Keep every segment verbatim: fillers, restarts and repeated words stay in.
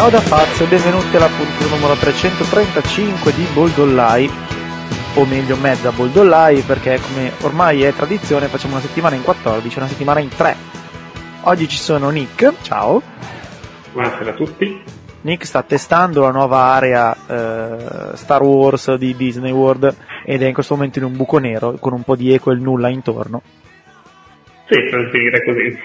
Ciao da Faz e benvenuti alla puntata numero trecentotrentacinque di Boldollai, o meglio mezza Boldollai, perché come ormai è tradizione facciamo una settimana in quattordici e una settimana in tre. Oggi ci sono Nick, ciao. Buonasera a tutti. Nick sta testando la nuova area eh, Star Wars di Disney World ed è in questo momento in un buco nero con un po' di eco e il nulla intorno. Sì, per dire così.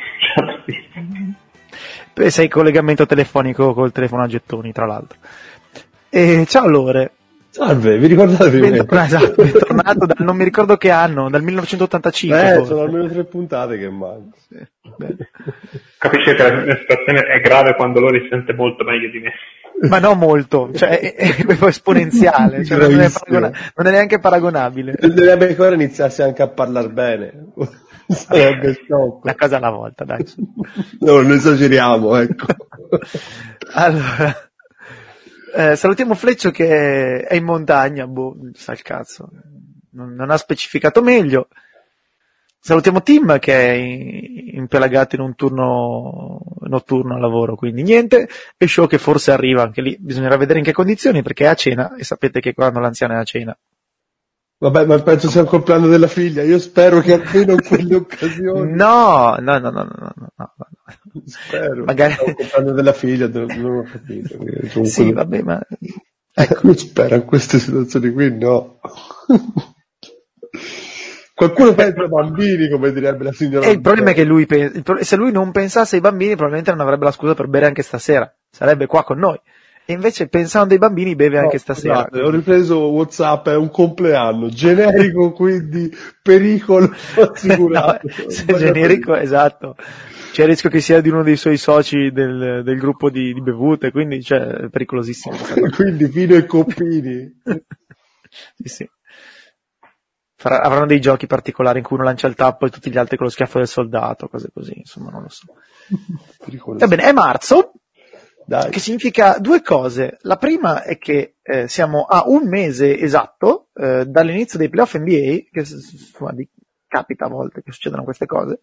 E sei in collegamento telefonico col telefono a gettoni, tra l'altro. E ciao Lore. Salve, vi ricordate di me? Bentornato, esatto, bentornato dal non mi ricordo che anno, dal millenovecentottantacinque. Eh, forse. sono almeno tre puntate che manco. Sì, bene. Capisce che la situazione è grave quando loro si sente molto meglio di me. Ma no molto, cioè è, è, è esponenziale, cioè non, è paragona- non è neanche paragonabile. Dovrebbe ancora iniziarsi anche a parlare bene. Sarebbe sciocco. Una cosa alla volta, dai. No, non esageriamo, ecco. Allora, eh, salutiamo Fleccio che è in montagna, boh, sa il cazzo, non, non ha specificato meglio. Salutiamo Tim che è impelagato in un turno notturno al lavoro, quindi niente, e Show che forse arriva, anche lì bisognerà vedere in che condizioni perché è a cena e sapete che quando l'anziano è a cena. Vabbè, ma penso sia il compleanno della figlia, io spero che almeno in quelle occasioni. No, no, no, no, no, no, no, no. Spero. Magari il compleanno della figlia, non ho capito. Comunque... Sì, vabbè, ma ecco, io spero in queste situazioni qui no. Qualcuno pensa ai bambini, come direbbe la signora. E il problema è che lui pe- se lui non pensasse ai bambini probabilmente non avrebbe la scusa per bere anche stasera, sarebbe qua con noi. E invece pensando ai bambini beve anche no, stasera. Scusate, ho ripreso WhatsApp, è un compleanno generico, quindi pericolo assicurato. No, se generico, esatto. C'è il rischio che sia di uno dei suoi soci del, del gruppo di, di bevute, quindi cioè, è pericolosissimo. Quindi vino e coppini. Sì, sì. Farà, avranno dei giochi particolari in cui uno lancia il tappo e tutti gli altri con lo schiaffo del soldato, cose così, insomma, non lo so. Va bene, è marzo. Dai. Che significa due cose. La prima è che eh, siamo a un mese esatto eh, dall'inizio dei playoff N B A, che insomma, di, capita a volte che succedano queste cose.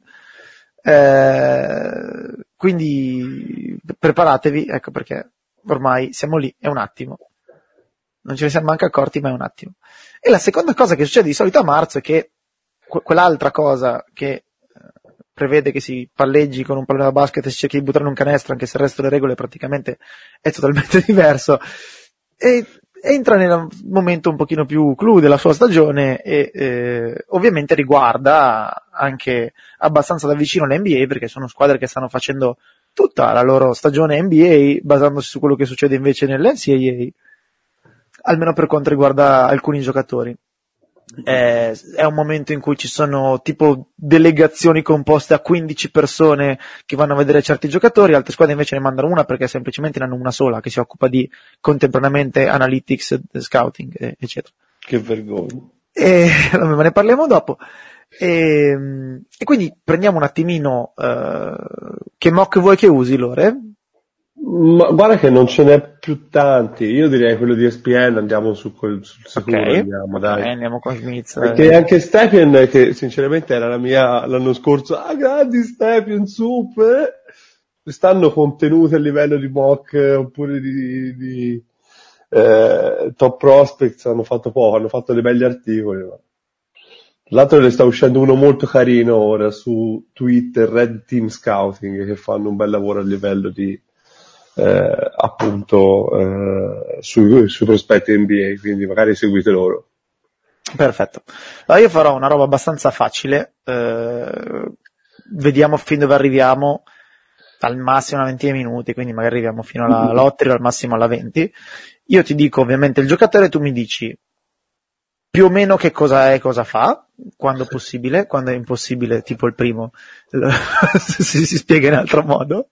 Eh, quindi preparatevi, ecco perché ormai siamo lì, è un attimo. Non ce ne siamo manco accorti, ma è un attimo. E la seconda cosa che succede di solito a marzo è che que- quell'altra cosa che prevede che si palleggi con un pallone da basket e si cerchi di buttare in un canestro, anche se il resto delle regole praticamente è totalmente diverso, e entra nel momento un pochino più clou della sua stagione e eh, ovviamente riguarda anche abbastanza da vicino l'N B A, perché sono squadre che stanno facendo tutta la loro stagione N B A basandosi su quello che succede invece nell'N C A A, almeno per quanto riguarda alcuni giocatori. Eh, è un momento in cui ci sono tipo delegazioni composte a quindici persone che vanno a vedere certi giocatori, altre squadre invece ne mandano una perché semplicemente ne hanno una sola che si occupa di contemporaneamente analytics, scouting, eccetera. Che vergogna. E, ma ne parliamo dopo. E, e quindi prendiamo un attimino uh, che mock vuoi che usi, Lore? Ma guarda che non ce n'è più tanti, io direi quello di E S P N, andiamo su quel, sul sicuro, okay. andiamo, dai. Okay, andiamo con Smith. Perché eh. anche Stepien, che sinceramente era la mia l'anno scorso, ah grandi Stepien, super, quest'anno contenuti a livello di mock oppure di, di eh, top prospects hanno fatto poco, hanno fatto dei belli articoli. Ma... Tra l'altro ne sta uscendo uno molto carino ora su Twitter, Red Team Scouting, che fanno un bel lavoro a livello di Eh, appunto eh, sui, sui prospetti N B A, quindi magari seguite loro. Perfetto. Allora io farò una roba abbastanza facile, eh, vediamo fin dove arriviamo, al massimo a venti minuti, quindi magari arriviamo fino alla lotteria, al massimo alla venti. Io ti dico ovviamente il giocatore, tu mi dici più o meno che cosa è, cosa fa, quando possibile, quando è impossibile, tipo il primo, si, si spiega in altro modo.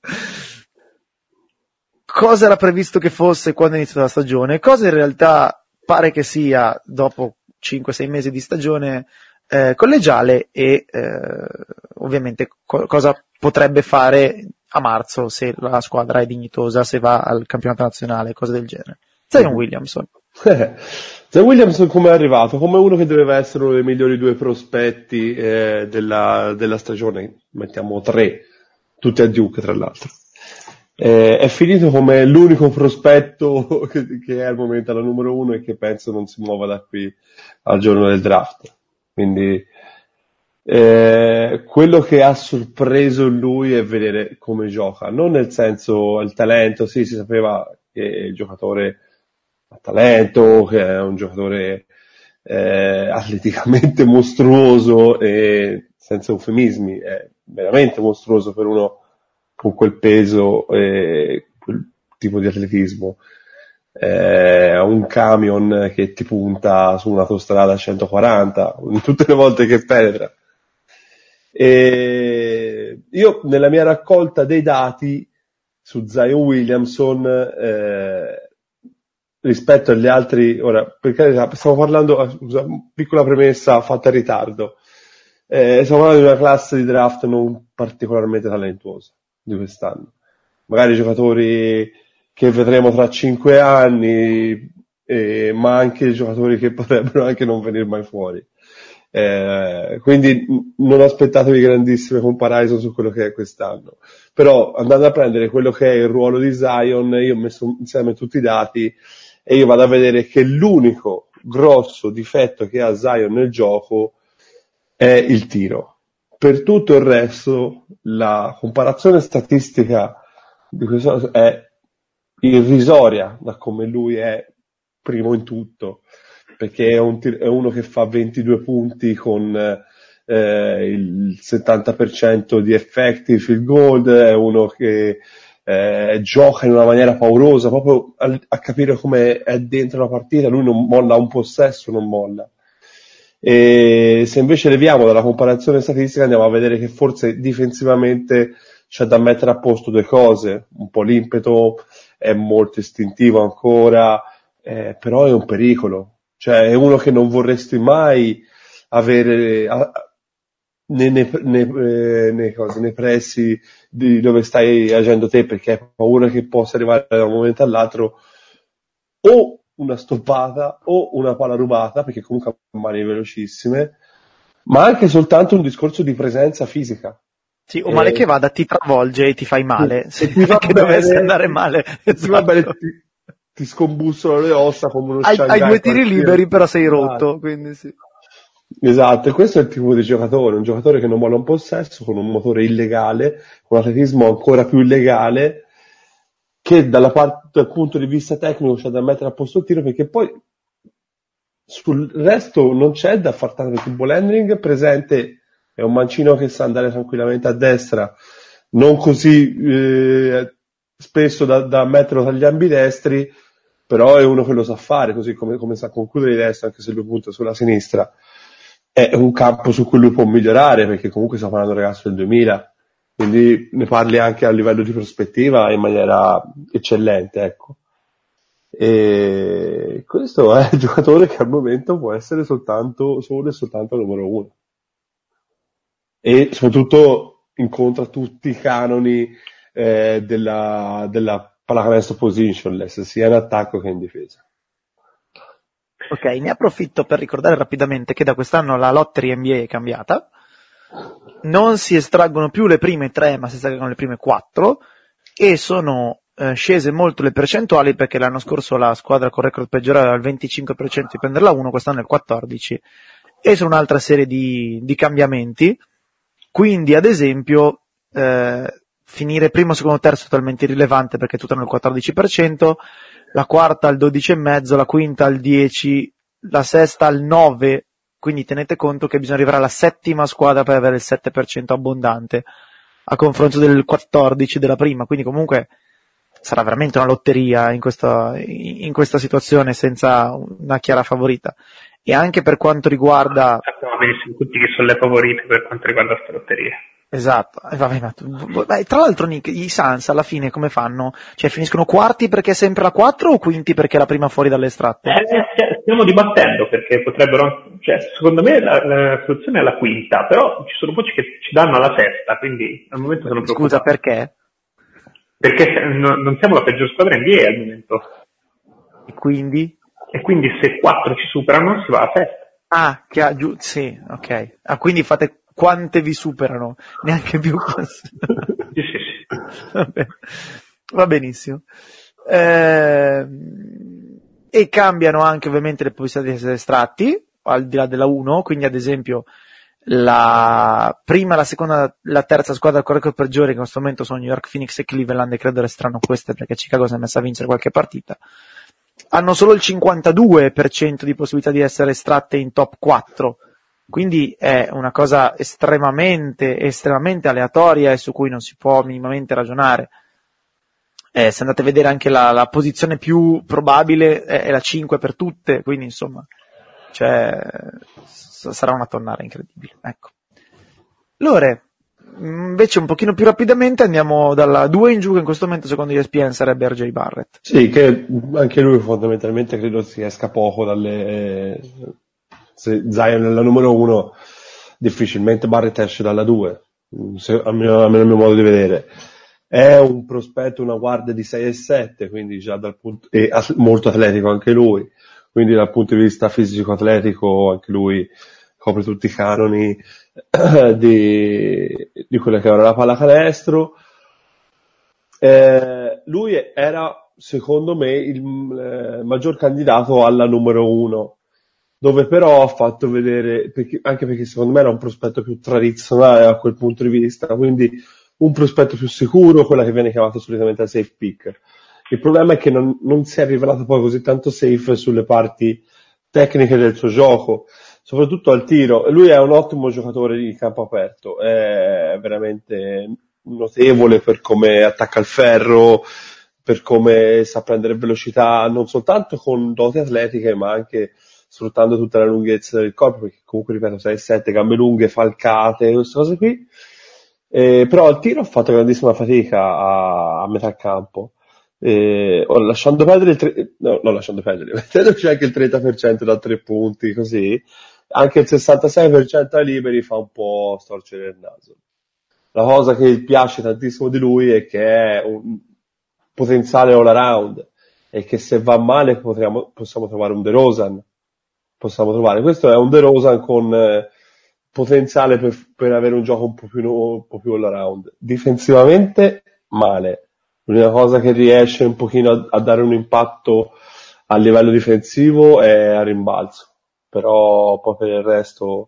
Cosa era previsto che fosse quando è iniziata la stagione, cosa in realtà pare che sia dopo cinque sei mesi di stagione eh, collegiale e eh, ovviamente co- cosa potrebbe fare a marzo se la squadra è dignitosa, se va al campionato nazionale, cose del genere. Zion Williamson. Zion Williamson come è arrivato? Come uno che doveva essere uno dei migliori due prospetti eh, della, della stagione, mettiamo tre, tutti a Duke tra l'altro. Eh, è finito come l'unico prospetto che, che è al momento la numero uno e che penso non si muova da qui al giorno del draft. Quindi eh, quello che ha sorpreso lui è vedere come gioca, non nel senso il talento, sì, si sapeva che il giocatore ha talento, che è un giocatore eh, atleticamente mostruoso e senza eufemismi, è veramente mostruoso per uno con quel peso e quel tipo di atletismo. Eh, un camion che ti punta su un'autostrada a centoquaranta tutte le volte che penetra. E io nella mia raccolta dei dati su Zion Williamson eh, rispetto agli altri, ora per carità stiamo parlando, scusa, piccola premessa fatta in ritardo, eh, stiamo parlando di una classe di draft non particolarmente talentuosa di quest'anno, magari giocatori che vedremo tra cinque anni, eh, ma anche giocatori che potrebbero anche non venire mai fuori. Eh, quindi non aspettatevi grandissime comparison su quello che è quest'anno. Però andando a prendere quello che è il ruolo di Zion, io ho messo insieme tutti i dati e io vado a vedere che l'unico grosso difetto che ha Zion nel gioco è il tiro. Per tutto il resto, la comparazione statistica di questo è irrisoria da come lui è primo in tutto, perché è, un tir- è uno che fa ventidue punti con eh, il settanta per cento di effective field goal, è uno che eh, gioca in una maniera paurosa, proprio a, a capire come è dentro la partita, lui non molla un possesso, non molla. E se invece leviamo dalla comparazione statistica andiamo a vedere che forse difensivamente c'è da mettere a posto due cose, un po' l'impeto è molto istintivo ancora, eh, però è un pericolo, cioè è uno che non vorresti mai avere a, nei, nei, nei, eh, nei, cose, nei pressi di dove stai agendo te, perché hai paura che possa arrivare da un momento all'altro o una stoppata o una palla rubata, perché comunque ha mani velocissime, ma anche soltanto un discorso di presenza fisica. Sì, o male eh, che vada ti travolge e ti fai male, se se ti va anche bene, dovesse andare male, se ti va esatto. bene, ti, ti scombussola le ossa come uno hai, Shanghai hai due tiri qualsiasi. liberi però sei Esatto. rotto, quindi sì. Esatto, e questo è il tipo di giocatore, un giocatore che non molla un possesso, con un motore illegale, con un atletismo ancora più illegale, che dalla parte, dal punto di vista tecnico c'è da mettere a posto il tiro, perché poi sul resto non c'è da far tanto, perché il ball handling presente è un mancino che sa andare tranquillamente a destra, non così eh, spesso da, da metterlo tra gli ambidestri, però è uno che lo sa fare, così come, come sa concludere di destra, anche se lui punta sulla sinistra. È un campo su cui lui può migliorare, perché comunque stiamo parlando del ragazzo del duemila, quindi ne parli anche a livello di prospettiva in maniera eccellente, ecco. E questo è il giocatore che al momento può essere soltanto solo e soltanto il numero uno, e soprattutto incontra tutti i canoni eh, della, della pallacanestro positionless, sia in attacco che in difesa. Ok, ne approfitto per ricordare rapidamente che da quest'anno la lottery N B A è cambiata, non si estraggono più le prime tre ma si estraggono le prime quattro e sono eh, scese molto le percentuali, perché l'anno scorso la squadra con record peggiore aveva il venticinque per cento di prenderla uno, quest'anno è il quattordici per cento, e sono un'altra serie di, di cambiamenti, quindi ad esempio eh, finire primo, secondo, terzo è totalmente irrilevante perché tutte hanno il quattordici per cento, la quarta al dodici virgola cinque, la quinta al dieci, la sesta al nove, quindi tenete conto che bisogna arrivare alla settima squadra per avere il sette per cento abbondante a confronto del quattordici della prima, quindi comunque sarà veramente una lotteria in questa, in questa situazione senza una chiara favorita. E anche per quanto riguarda... Sappiamo benissimo tutti chi sono le favorite per quanto riguarda queste lotterie. Esatto, e vabbè, ma tu, beh, tra l'altro Nick, i Suns alla fine come fanno? Cioè finiscono quarti perché è sempre la quattro o quinti perché è la prima fuori dalle estratti? Eh, stiamo dibattendo perché potrebbero, cioè secondo me la, la soluzione è la quinta, però ci sono voci che ci danno alla sesta, quindi al momento sono preoccupato. Scusa, perché? Perché no, non siamo la peggior squadra N B A al momento. E quindi? E quindi se quattro ci superano si va a sesta. Ah, che ha giù, sì, ok. Ah, quindi fate quante vi superano? Neanche più. Sì, sì, sì. Vabbè. Va benissimo. Eh, e cambiano anche ovviamente le possibilità di essere estratti, al di là della uno, quindi ad esempio la prima, la seconda, la terza squadra con record peggiore che in questo momento sono New York, Phoenix e Cleveland, e credo resteranno queste perché Chicago si è messa a vincere qualche partita. Hanno solo il cinquantadue per cento di possibilità di essere estratte in top quattro, quindi è una cosa estremamente, estremamente aleatoria e su cui non si può minimamente ragionare. Eh, se andate a vedere anche la, la posizione più probabile è, è la cinque per tutte, quindi insomma, cioè, s- sarà una tonnara incredibile. Ecco. Lore, invece un pochino più rapidamente andiamo dalla due in giù, che in questo momento secondo E S P N sarebbe R J Barrett. Sì, che anche lui fondamentalmente credo si esca poco dalle... Se Zion è la numero uno, difficilmente Barrett esce dalla due, se, almeno nel mio modo di vedere. È un prospetto, una guardia di sei e sette, quindi già dal punto, e molto atletico anche lui, quindi dal punto di vista fisico-atletico anche lui copre tutti i canoni di, di quella che era la pallacanestro. Eh, lui era, secondo me, il eh, maggior candidato alla numero uno, dove però ha fatto vedere, perché, anche perché secondo me era un prospetto più tradizionale a quel punto di vista, quindi un prospetto più sicuro, quella che viene chiamata solitamente la safe pick. Il problema è che non, non si è rivelato poi così tanto safe sulle parti tecniche del suo gioco, soprattutto al tiro. Lui è un ottimo giocatore di campo aperto, è veramente notevole per come attacca il ferro, per come sa prendere velocità, non soltanto con doti atletiche, ma anche sfruttando tutta la lunghezza del corpo, perché comunque, ripeto, sei sette, gambe lunghe, falcate, queste cose qui. Eh, però al tiro ho fatto grandissima fatica a, a metà campo, eh, lasciando perdere il tre, no, non lasciando perdere, mettendoci anche il trenta per cento da tre punti, così, anche il sessantasei per cento ai liberi fa un po' storcere il naso. La cosa che piace tantissimo di lui è che è un potenziale all around, e che se va male potremo, possiamo trovare un DeRozan, possiamo trovare, questo è un DeRozan con eh, potenziale per, per avere un gioco un po' più, un po' più all around. Difensivamente male, l'unica cosa che riesce un pochino a, a dare un impatto a livello difensivo è a rimbalzo, però poi per il resto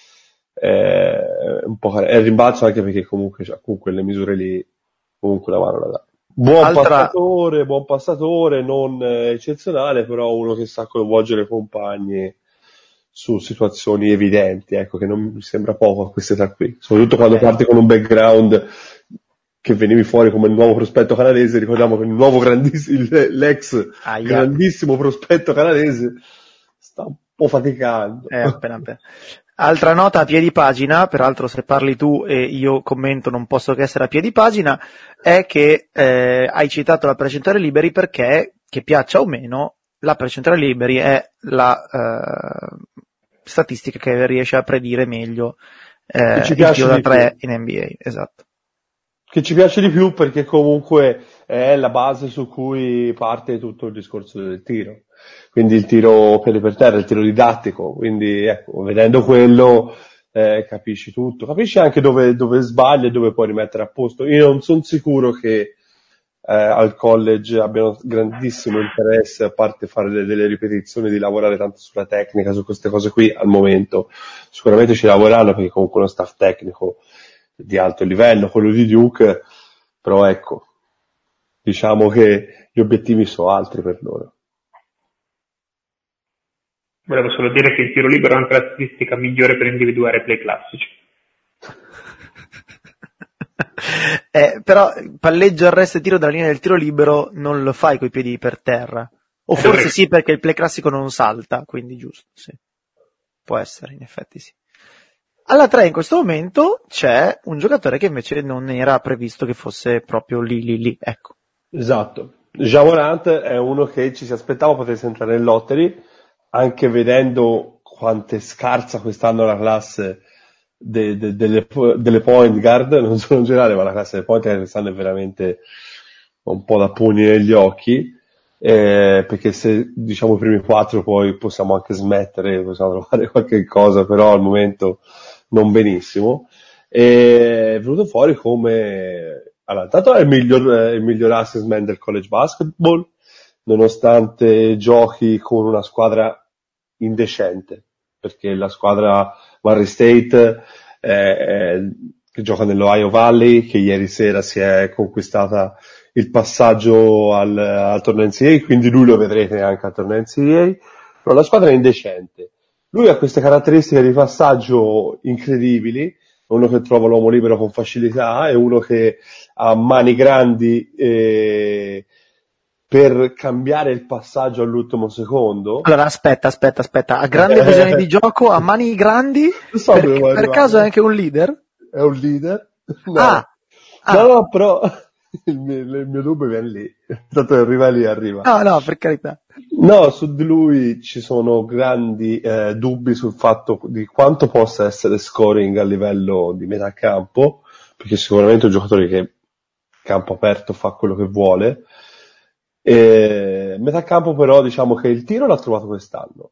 è un po' è il rimbalzo, anche perché comunque cioè, con quelle misure lì comunque la mano la dà. Buon Altra... passatore, buon passatore, non eh, eccezionale, però uno che sa coinvolgere i compagni su situazioni evidenti, ecco, che non mi sembra poco a questa età qui, soprattutto quando okay. Parti con un background che venivi fuori come il nuovo prospetto canadese. Ricordiamo che il nuovo grandissimo, l'ex ah, yeah. grandissimo prospetto canadese sta un po' faticando. Eh, appena appena. Altra nota a piedi pagina, peraltro se parli tu e io commento non posso che essere a piedi pagina, è che eh, hai citato la percentuale liberi perché, che piaccia o meno, la percentuale liberi è la eh, statistica che riesce a predire meglio eh, il tiro da tre in N B A, esatto. Che ci piace di più perché comunque è la base su cui parte tutto il discorso del tiro. Quindi il tiro piede per terra, il tiro didattico, quindi ecco, vedendo quello eh, capisci tutto, capisci anche dove, dove sbagli e dove puoi rimettere a posto. Io non sono sicuro che eh, al college abbiano grandissimo interesse, a parte fare delle, delle ripetizioni, di lavorare tanto sulla tecnica, su queste cose qui al momento. Sicuramente ci lavoreranno perché comunque uno staff tecnico di alto livello, quello di Duke, però ecco, diciamo che gli obiettivi sono altri per loro. Volevo solo dire che il tiro libero è anche la statistica migliore per individuare play classici. eh, però palleggio, arresto e tiro dalla linea del tiro libero non lo fai coi piedi per terra. O forse sì, perché il play classico non salta, quindi giusto, sì. Può essere, in effetti sì. Alla tre in questo momento c'è un giocatore che invece non era previsto che fosse proprio lì, lì, lì, ecco. Esatto. Ja Morant è uno che ci si aspettava potesse entrare nel lottery, anche vedendo quanto è scarsa quest'anno la classe de, de, delle, delle point guard, non solo in generale, ma la classe delle point guard quest'anno è veramente un po' da pugni negli occhi, eh, perché se diciamo i primi quattro poi possiamo anche smettere, possiamo trovare qualche cosa, però al momento non benissimo. E è venuto fuori come allora, tanto è il miglior, è il miglior assist man del college basketball, nonostante giochi con una squadra indecente, perché la squadra Murray State eh, che gioca nell'Ohio Valley, che ieri sera si è conquistata il passaggio al, al torneo N C A A, quindi lui lo vedrete anche al torneo N C A A, però la squadra è indecente. Lui ha queste caratteristiche di passaggio incredibili, uno che trova l'uomo libero con facilità, è uno che ha mani grandi eh, per cambiare il passaggio all'ultimo secondo. Allora, aspetta, aspetta, aspetta, ha grandi visioni di gioco, ha mani grandi, so per, per caso è anche un leader? È un leader? No, ah, ah. no, no, però il mio, il mio dubbio viene lì, tanto arriva lì, arriva. No, no, per carità. No, su di lui ci sono grandi eh, dubbi sul fatto di quanto possa essere scoring a livello di metà campo, perché sicuramente è un giocatore che campo aperto fa quello che vuole. E metà campo però diciamo che il tiro l'ha trovato quest'anno,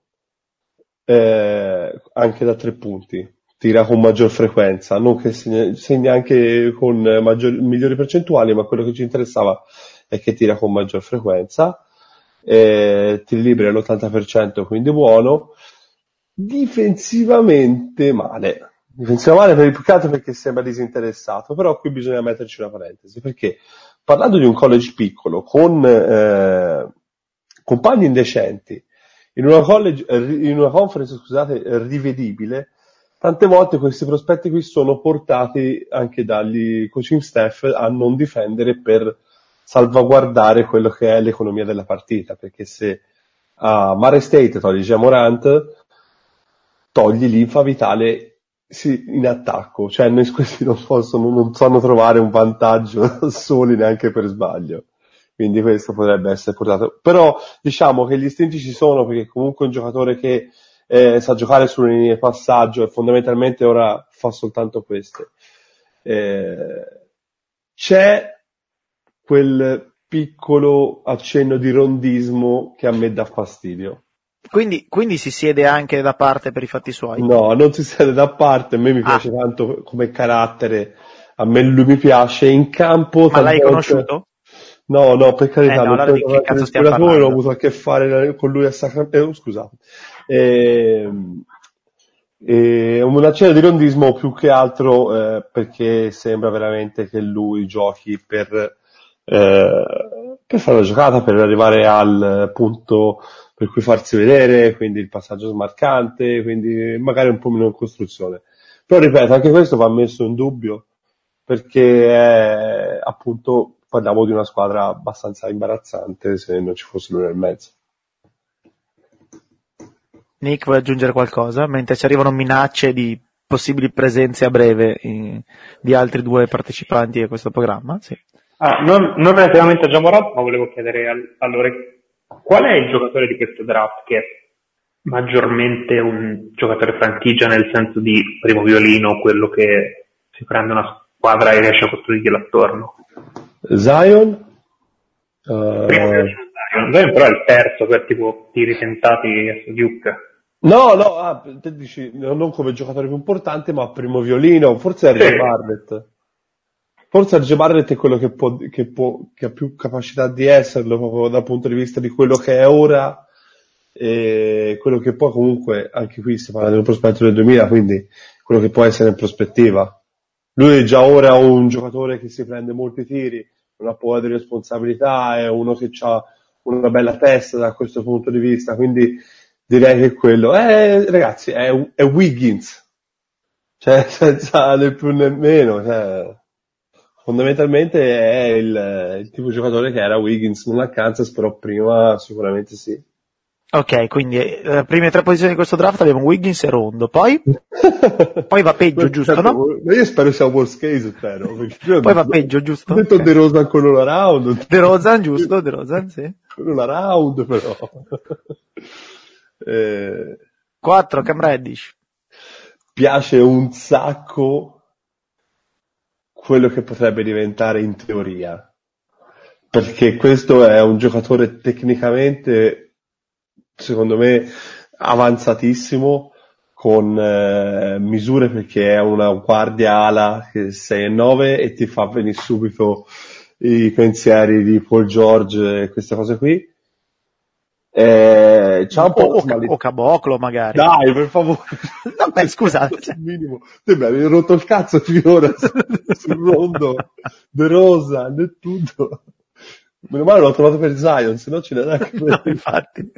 eh, anche da tre punti, tira con maggior frequenza, non che segna, segna anche con maggior, migliori percentuali, ma quello che ci interessava è che tira con maggior frequenza. Eh, tiri liberi all'ottanta per cento, quindi buono. Difensivamente male, difensivamente male per il più che altro perché sembra disinteressato, però qui bisogna metterci una parentesi, perché parlando di un college piccolo con eh, compagni indecenti in una, college, in una conference scusate rivedibile, tante volte questi prospetti qui sono portati anche dagli coaching staff a non difendere per salvaguardare quello che è l'economia della partita, perché se a Murray State togli Ja Morant, togli l'infa vitale sì, in attacco, cioè noi questi non possono, non sanno trovare un vantaggio soli neanche per sbaglio, quindi questo potrebbe essere portato, però diciamo che gli istinti ci sono, perché comunque è un giocatore che eh, sa giocare sulle linee di passaggio e fondamentalmente ora fa soltanto queste. Eh, c'è quel piccolo accenno di rondismo che a me dà fastidio. Quindi, quindi si siede anche da parte per i fatti suoi? No, non si siede da parte, a me mi ah. piace tanto come carattere, a me lui mi piace, in campo... Ma l'hai volte... conosciuto? No, no, per carità, eh, no, non di che cazzo stiamo parlando? Ho avuto a che fare con lui a Sacramento, eh, scusate. E, e un accenno di rondismo più che altro eh, perché sembra veramente che lui giochi per... Eh, per fare la giocata, per arrivare al punto per cui farsi vedere, quindi il passaggio smarcante, quindi magari un po' meno in costruzione. Però ripeto, anche questo va messo in dubbio, perché è, appunto parliamo di una squadra abbastanza imbarazzante se non ci fosse lui nel mezzo. Nick, vuoi aggiungere qualcosa? Mentre ci arrivano minacce di possibili presenze a breve in, di altri due partecipanti a questo programma? Sì. Ah, non, non relativamente a Ja Morant, ma volevo chiedere a, a Lore, qual è il giocatore di questo draft che è maggiormente un giocatore franchigia nel senso di primo violino, quello che si prende una squadra e riesce a costruirgliela attorno? Zion? Uh... Primo violino Zion. Zion però è il terzo per tipo tiri tentati a Duke. No, no, ah, te dici non come giocatore più importante, ma primo violino, forse è R J sì. Barrett. Forse R J Barrett è quello che può, che può, che ha più capacità di esserlo proprio dal punto di vista di quello che è ora e quello che poi comunque, anche qui si parla del prospetto del duemila, quindi quello che può essere in prospettiva. Lui è già ora un giocatore che si prende molti tiri, non ha paura di responsabilità, è uno che ha una bella testa da questo punto di vista, quindi direi che quello, eh, ragazzi, è, è Wiggins, cioè senza né più né meno, cioè... Fondamentalmente è il, il tipo di giocatore che era Wiggins, non a Kansas, però prima sicuramente sì. Ok, quindi le prime tre posizioni di questo draft abbiamo Wiggins e Rondo, poi poi va peggio, giusto, certo, no? Io spero sia worst case, spero. Poi va peggio, giusto? Ho detto okay. De Rozan con una round. De Rozan, giusto, De Rozan, sì. Con una round, però. eh... quattro, Cam Reddish. Piace un sacco quello che potrebbe diventare in teoria, perché questo è un giocatore tecnicamente secondo me avanzatissimo, con eh, misure, perché è una guardia ala che sei e nove e ti fa venire subito i pensieri di Paul George e queste cose qui. Eh, c'ha un o, po' o, smali- o Caboclo magari. Dai, per favore. No, beh, scusate. Cioè. Minimo. Te mi avevi rotto il cazzo finora sul rondo, De Rosa, né tutto. Meno male l'ho trovato per Zion, se no ce n'era anche per... No, infatti.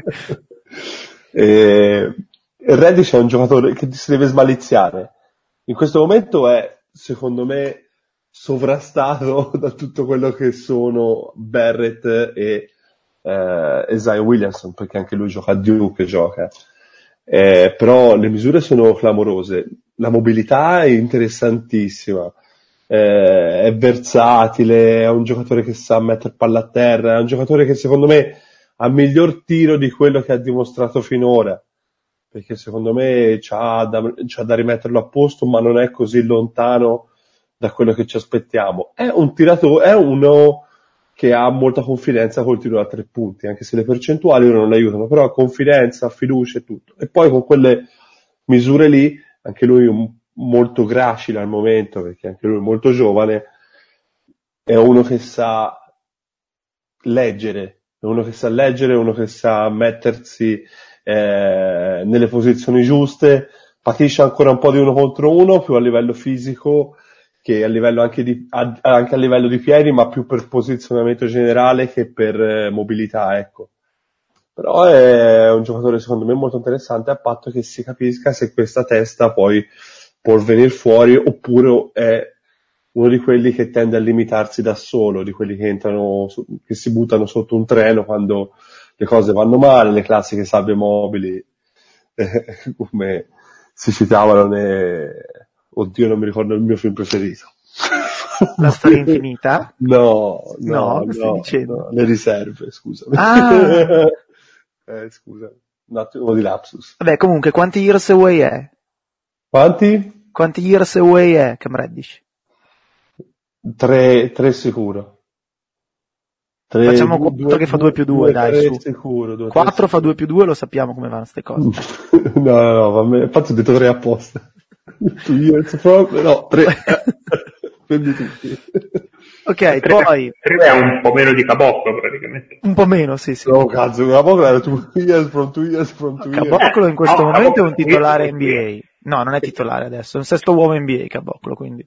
E Reddish è un giocatore che si deve smaliziare. In questo momento è, secondo me, sovrastato da tutto quello che sono Barrett e, eh, e Zion Williamson, perché anche lui gioca a Duke, gioca. Eh, però le misure sono clamorose. La mobilità è interessantissima. Eh, è versatile, è un giocatore che sa mettere palla a terra, è un giocatore che secondo me ha miglior tiro di quello che ha dimostrato finora, perché secondo me c'ha da, c'ha da rimetterlo a posto, ma non è così lontano da quello che ci aspettiamo. È un tiratore, è uno che ha molta confidenza col tiro da tre punti, anche se le percentuali non le aiutano, però ha confidenza, fiducia e tutto. E poi con quelle misure lì, anche lui un, molto gracile al momento, perché anche lui è molto giovane, è uno che sa leggere, è uno che sa leggere, uno che sa mettersi eh, nelle posizioni giuste, patisce ancora un po' di uno contro uno, più a livello fisico che a livello anche, di, a, anche a livello di piedi, ma più per posizionamento generale che per eh, mobilità, ecco. Però è un giocatore secondo me molto interessante, a patto che si capisca se questa testa poi può venire fuori, oppure è uno di quelli che tende a limitarsi da solo, di quelli che entrano, che si buttano sotto un treno quando le cose vanno male, le classiche sabbie mobili, eh, come si citavano ne... Oddio, non mi ricordo il mio film preferito. La storia infinita? No, no, No, che stai no, dicendo? no, le riserve, scusami. Ah! eh, scusa, un attimo di lapsus. Vabbè, comunque, quanti years away è? Quanti? Quanti years away è Cam Reddish? Tre, tre sicuro. Tre, Facciamo due, quattro che fa due più due, dai, tre su. sicuro, due, quattro tre fa due più due, lo sappiamo come vanno queste cose. no, no, no, va bene. Infatti ho detto tre apposta. Two years from, no, tre. Prendi tutti. Ok, tre, poi... tre è un po' meno di Caboclo, praticamente. Un po' meno, sì, sì. No, cazzo, la poca era two years from two years from two years. Caboclo in questo No, momento è un Caboclo titolare N N B A. No, non è titolare adesso, è un sesto uomo N B A Caboclo, quindi.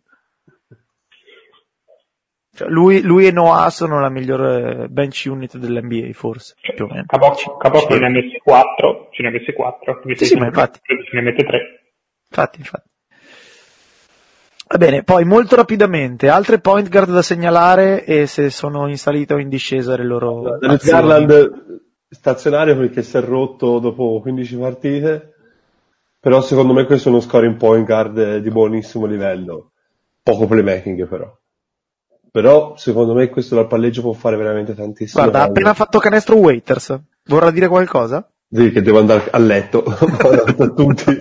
Cioè, lui, lui e Noah sono la miglior bench unit dell'N B A, forse, più o meno. Caboclo, Caboclo ne ha messi quattro, ce ne ha messi quattro. Sì, sì, ma infatti. Ce ne mette tre. Infatti, infatti. Va bene, poi molto rapidamente, altre point guard da segnalare e se sono in salita o in discesa le loro Darius azioni. Garland stazionario perché si è rotto dopo quindici partite, però secondo me questo è uno scoring point guard di buonissimo livello, poco playmaking però. Però secondo me questo dal palleggio può fare veramente tantissimo. Guarda, ha appena fatto canestro Waiters, vorrà dire qualcosa? Sì, che devo andare a letto, a tutti.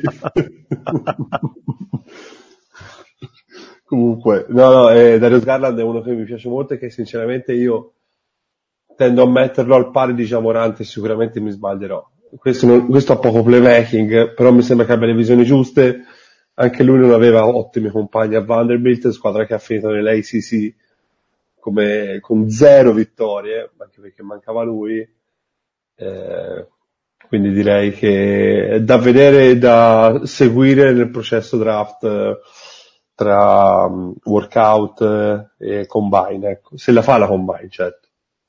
Comunque, no, no, eh, Darius Garland è uno che mi piace molto e che sinceramente io tendo a metterlo al pari di Ja Morant e sicuramente mi sbaglierò. Questo, non, questo ha poco playmaking, però mi sembra che abbia le visioni giuste. Anche lui non aveva ottimi compagni a Vanderbilt, squadra che ha finito nell'A C C come, con zero vittorie, anche perché mancava lui. Eh, quindi direi che è da vedere e da seguire nel processo draft eh, tra um, workout eh, e combine, ecco. Se la fa la combine, certo.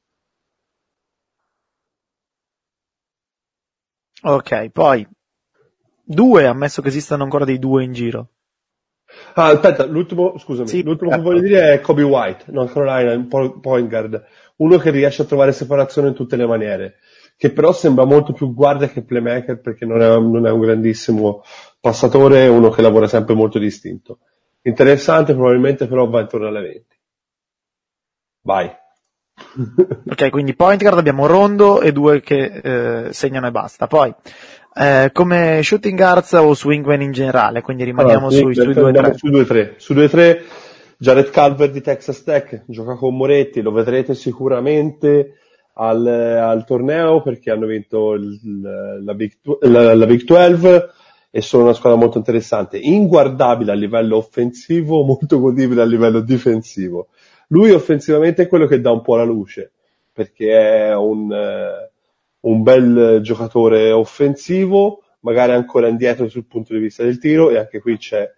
Ok, poi due, ammesso che esistano ancora dei due in giro. Ah, aspetta, l'ultimo, scusami, Sì, l'ultimo certo. che voglio dire è Kobe White, North Carolina, un po- point guard, uno che riesce a trovare separazione in tutte le maniere, che però sembra molto più guardia che playmaker perché non è, non è un grandissimo passatore, è uno che lavora sempre molto distinto. Interessante, probabilmente però va intorno alle venti. Vai. Ok, quindi point guard abbiamo Rondo e due che eh, segnano e basta. Poi, eh, come shooting guards o swingman in generale, quindi rimaniamo Allora, sui, sì, sui due tre. Su due tre. Su due tre, Jared Culver di Texas Tech, gioca con Moretti, lo vedrete sicuramente al, al torneo perché hanno vinto il, la, Big, la, la Big dodici e sono una squadra molto interessante, inguardabile a livello offensivo, molto godibile a livello difensivo. Lui offensivamente è quello che dà un po' la luce, perché è un, eh, un bel giocatore offensivo, magari ancora indietro sul punto di vista del tiro, e anche qui c'è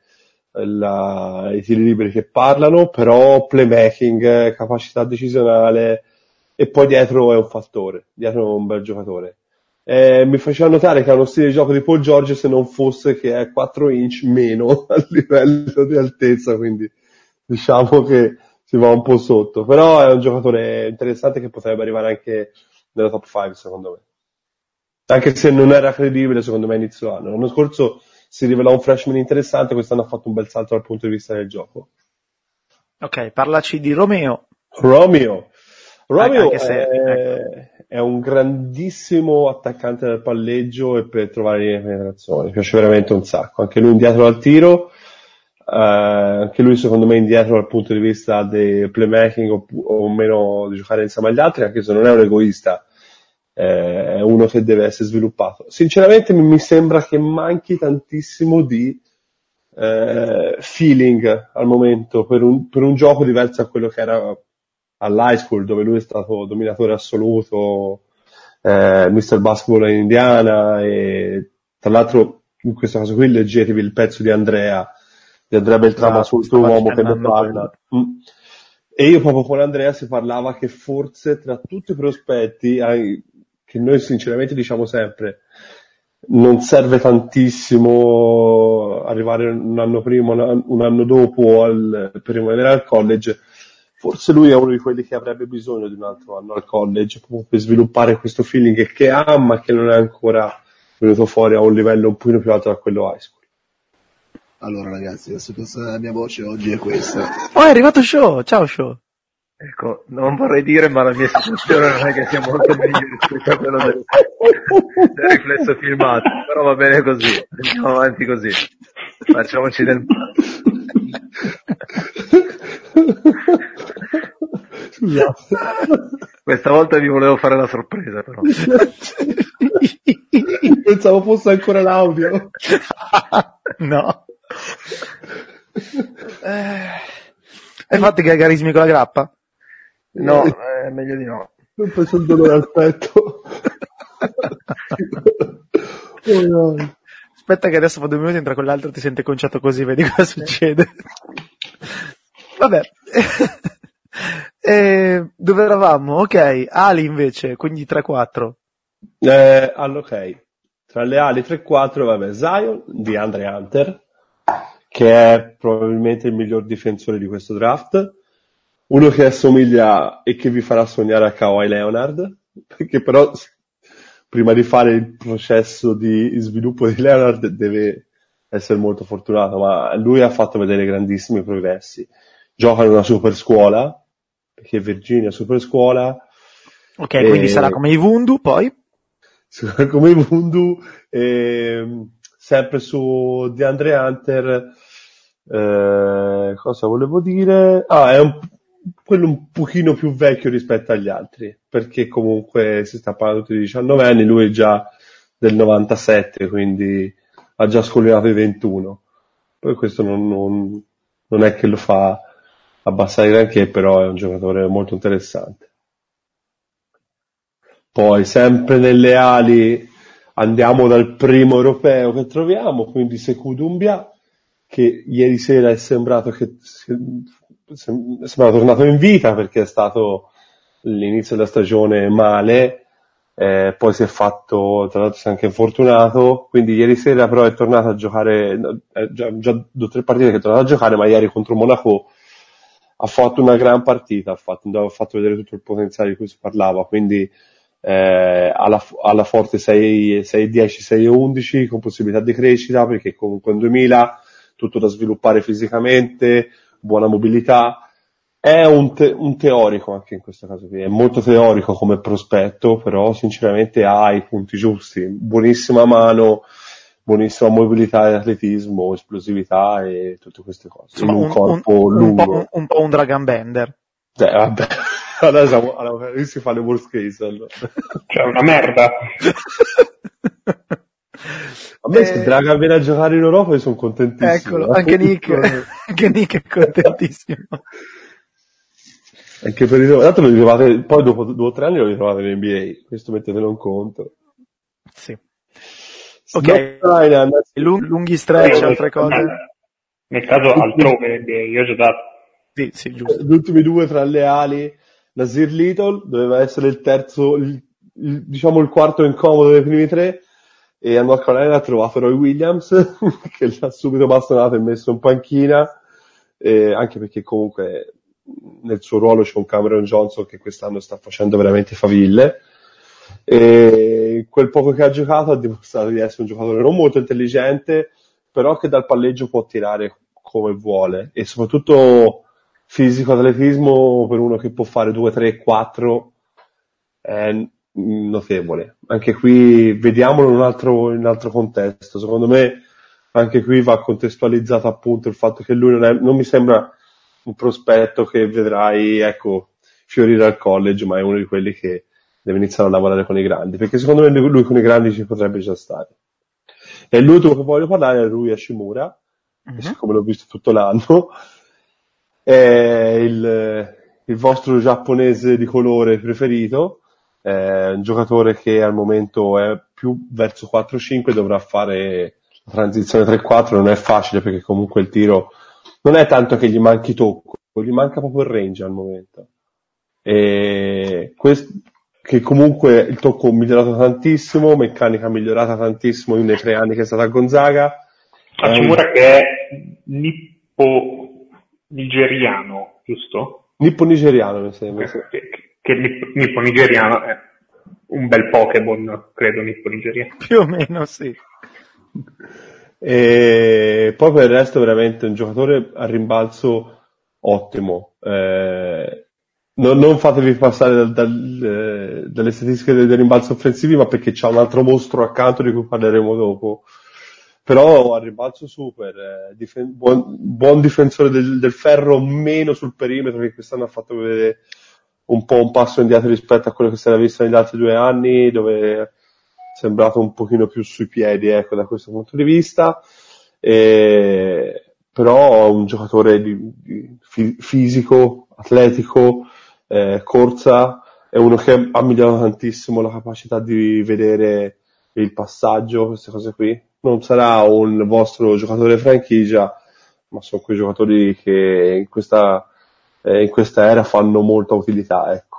la, i tiri liberi che parlano, però playmaking, capacità decisionale, e poi dietro è un fattore, dietro è un bel giocatore. Eh, mi faceva notare che ha uno stile di gioco di Paul George, se non fosse che è quattro inch meno a livello di altezza, quindi diciamo che si va un po' sotto, però è un giocatore interessante che potrebbe arrivare anche nella top cinque secondo me, anche se non era credibile secondo me inizio anno. L'anno scorso si rivelò un freshman interessante, quest'anno ha fatto un bel salto dal punto di vista del gioco. Ok, parlaci di Romeo. Romeo Romeo Anche se, è, ecco. è un grandissimo attaccante del palleggio e per trovare le penetrazioni, mi piace veramente un sacco, anche lui indietro al tiro, eh, anche lui secondo me indietro dal punto di vista del playmaking o, o meno di giocare insieme agli altri, anche se non è un egoista, eh, è uno che deve essere sviluppato. Sinceramente mi, mi sembra che manchi tantissimo di eh, feeling al momento per un, per un gioco diverso da quello che era all'high school, dove lui è stato dominatore assoluto, eh, mister Basketball in Indiana, e tra l'altro in questo caso qui leggetevi il pezzo di Andrea di Andrea Beltrama Esatto, sul tuo uomo che ne accennando parla. Mm. E io proprio con Andrea si parlava che forse tra tutti i prospetti, eh, che noi sinceramente diciamo sempre, non serve tantissimo arrivare un anno prima, un anno dopo al, per rimanere al college, forse lui è uno di quelli che avrebbe bisogno di un altro anno al college proprio per sviluppare questo feeling che ha, ma che non è ancora venuto fuori a un livello un pochino più alto da quello high school. Allora ragazzi, adesso questa la mia voce oggi è questa. Oh, è arrivato Show, ciao Show. Ecco, non vorrei dire, ma la mia situazione non è che sia molto meglio rispetto a quello del, del riflesso filmato, però va bene così, andiamo avanti così, facciamoci del male. Questa volta vi volevo fare la sorpresa, però. Pensavo fosse ancora l'audio. No. Eh, hai fatto i gagarismi con la grappa? No, è meglio di no. Non penso il dolore al petto. Oh no. Aspetta che adesso fa due minuti, entra quell'altro, ti sente conciato così, vedi cosa succede. Vabbè. E dove eravamo? Ok, ali invece, quindi tre quattro. Eh, allora, ok. Tra le ali tre quattro, vabbè, Zion di Andre Hunter, che è probabilmente il miglior difensore di questo draft, uno che assomiglia e che vi farà sognare a Kawhi Leonard, perché però prima di fare il processo di sviluppo di Leonard deve essere molto fortunato, ma lui ha fatto vedere grandissimi progressi. Gioca in una super scuola, perché Virginia è super scuola. Ok, e... quindi sarà come i Vundu, poi? Come i Vundu, e sempre su DeAndre Hunter, eh, cosa volevo dire? Ah, è un, quello un pochino più vecchio rispetto agli altri, perché comunque si sta parlando di diciannove anni, lui è già del novantasette, quindi ha già scollinato i ventuno. Poi questo non, non, non è che lo fa abbassare granché, però è un giocatore molto interessante. Poi sempre nelle ali andiamo dal primo europeo che troviamo, quindi Sekou Doumbia, che ieri sera è sembrato che è sembrato tornato in vita perché è stato l'inizio della stagione male, eh, poi si è fatto, tra l'altro si è anche infortunato, quindi ieri sera però è tornato a giocare, eh, già, già due o tre partite che è tornato a giocare, ma ieri contro Monaco ha fatto una gran partita, ha fatto, ha fatto vedere tutto il potenziale di cui si parlava, quindi eh, alla, alla forte sei dieci, sei undici con possibilità di crescita, perché comunque in duemila tutto da sviluppare fisicamente, buona mobilità, è un, te- un teorico anche in questo caso qui, è molto teorico come prospetto, però sinceramente ha i punti giusti, buonissima mano, buonissima mobilità e atletismo, esplosività e tutte queste cose. Insomma, in un, un corpo un, lungo. Un po', un, un po' un Dragan Bender. Eh, vabbè. Allora, siamo, allora lì si fa le worst case allora. Cioè una merda. A me Eh, se Dragan viene a giocare in Europa io sono contentissimo. Eccolo, anche Nick, anche Nick è contentissimo. Anche per il tanto lo ritrovate, poi dopo due o tre anni lo ritrovate in N B A, questo mettetelo in conto. Sì. Ok, Ok, Lung- lunghi stretch, altre cose? Nel caso altrove N B A, io ho giocato. Sì, sì, giusto. Gli ultimi due fra le ali, Nasir Little doveva essere il terzo, il, il, diciamo il quarto incomodo dei primi tre, e a North Carolina ha trovato Roy Williams che l'ha subito bastonato e messo in panchina, eh, anche perché comunque nel suo ruolo c'è un Cameron Johnson che quest'anno sta facendo veramente faville, e quel poco che ha giocato ha dimostrato di essere un giocatore non molto intelligente, però che dal palleggio può tirare come vuole, e soprattutto fisico, atletismo, per uno che può fare due, tre, quattro, è notevole. Anche qui vediamolo in un altro, in un altro contesto. Secondo me anche qui va contestualizzato appunto il fatto che lui non, è, non mi sembra un prospetto che vedrai, ecco, fiorire al college, ma è uno di quelli che deve iniziare a lavorare con i grandi, perché secondo me lui con i grandi ci potrebbe già stare. E l'ultimo che voglio parlare è Rui Hashimura, mm-hmm. Siccome l'ho visto tutto l'anno, è il, il vostro giapponese di colore preferito, è un giocatore che al momento è più verso quattro cinque, dovrà fare la transizione tre quattro, non è facile perché comunque il tiro non è tanto che gli manchi tocco, gli manca proprio il range al momento. E questo, che comunque il tocco è migliorato tantissimo, meccanica migliorata tantissimo nei tre anni che è stato a Gonzaga. Hashimura un... che è nippo-nigeriano, giusto? Nippo-nigeriano mi sembra. Che, che, che nippo-nigeriano è un bel Pokémon, credo, nippo-nigeriano. Più o meno, sì. E poi per il resto è veramente un giocatore a rimbalzo ottimo. Eh, non, non fatevi passare dal, dal, dalle statistiche dei, dei rimbalzi offensivi, ma perché c'ha un altro mostro accanto di cui parleremo dopo. Però a rimbalzo super, eh, difen- buon, buon difensore del, del ferro, meno sul perimetro, che quest'anno ha fatto vedere un po' un passo indietro rispetto a quello che si era visto negli altri due anni, dove è sembrato un pochino più sui piedi, ecco, da questo punto di vista. E, però un giocatore di, di fi- fisico, atletico, eh, corsa, è uno che ha migliorato tantissimo la capacità di vedere il passaggio, queste cose qui. Non sarà un vostro giocatore franchigia, ma sono quei giocatori che in questa, eh, in questa era fanno molta utilità, ecco.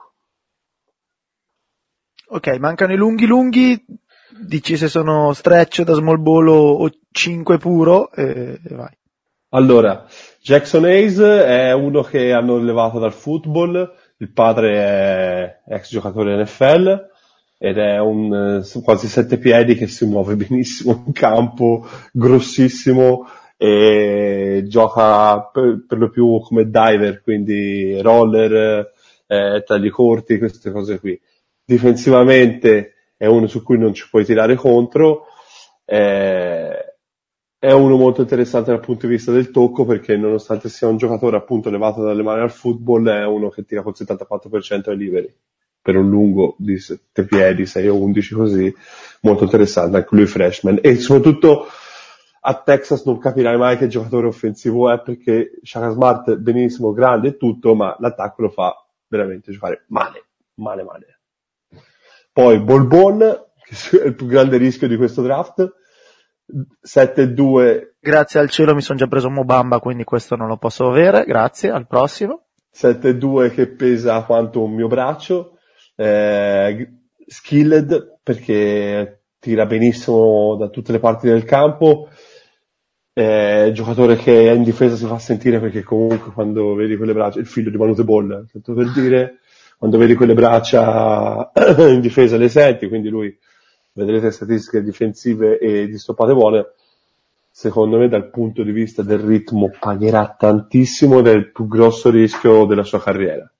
Ok, mancano i lunghi lunghi, dici se sono stretch da small ball o cinque puro, e vai. Allora, Jackson Hayes è uno che hanno levato dal football, il padre è ex giocatore N F L, ed è un quasi sette piedi che si muove benissimo in campo, grossissimo, e gioca per, per lo più come diver, quindi roller, eh, tagli corti, queste cose qui. Difensivamente è uno su cui non ci puoi tirare contro, eh, è uno molto interessante dal punto di vista del tocco, perché nonostante sia un giocatore appunto levato dalle mani al football, è uno che tira col settantaquattro per cento ai liberi, per un lungo di sette piedi, sei o undici così, molto interessante, anche lui freshman. E soprattutto a Texas non capirai mai che giocatore offensivo è, perché Shaka Smart benissimo, grande e tutto, ma l'attacco lo fa veramente giocare male, male male. Poi Bol Bon, che è il più grande rischio di questo draft, sette due. Grazie al cielo mi sono già preso Mobamba, quindi questo non lo posso avere, grazie, al prossimo. sette due che pesa quanto un mio braccio, eh, skilled perché tira benissimo da tutte le parti del campo, eh, giocatore che in difesa si fa sentire, perché comunque quando vedi quelle braccia, il figlio di Manute Ball, tanto per dire, quando vedi quelle braccia in difesa le senti, quindi lui, vedrete statistiche difensive e di stoppate buone, secondo me dal punto di vista del ritmo pagherà tantissimo, ed è il più grosso rischio della sua carriera,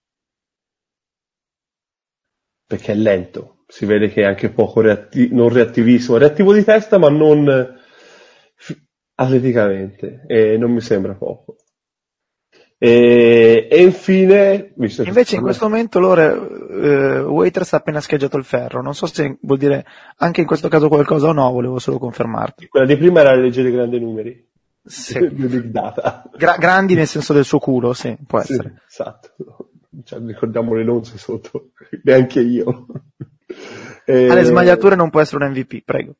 perché è lento, si vede che è anche poco reattivo, non reattivissimo, reattivo di testa ma non f- atleticamente, e non mi sembra poco. E, e infine, visto che invece in questo momento loro eh, Waiters ha appena scheggiato il ferro, non so se vuol dire anche in questo caso qualcosa o no, volevo solo confermarti. quella di prima era la legge dei grandi numeri, Sì. di big data. Gra- grandi nel senso del suo culo, sì, può Sì, essere. esatto, cioè, ricordiamo le nozze sotto, neanche io. E... alle smagliature non può essere un M V P, prego.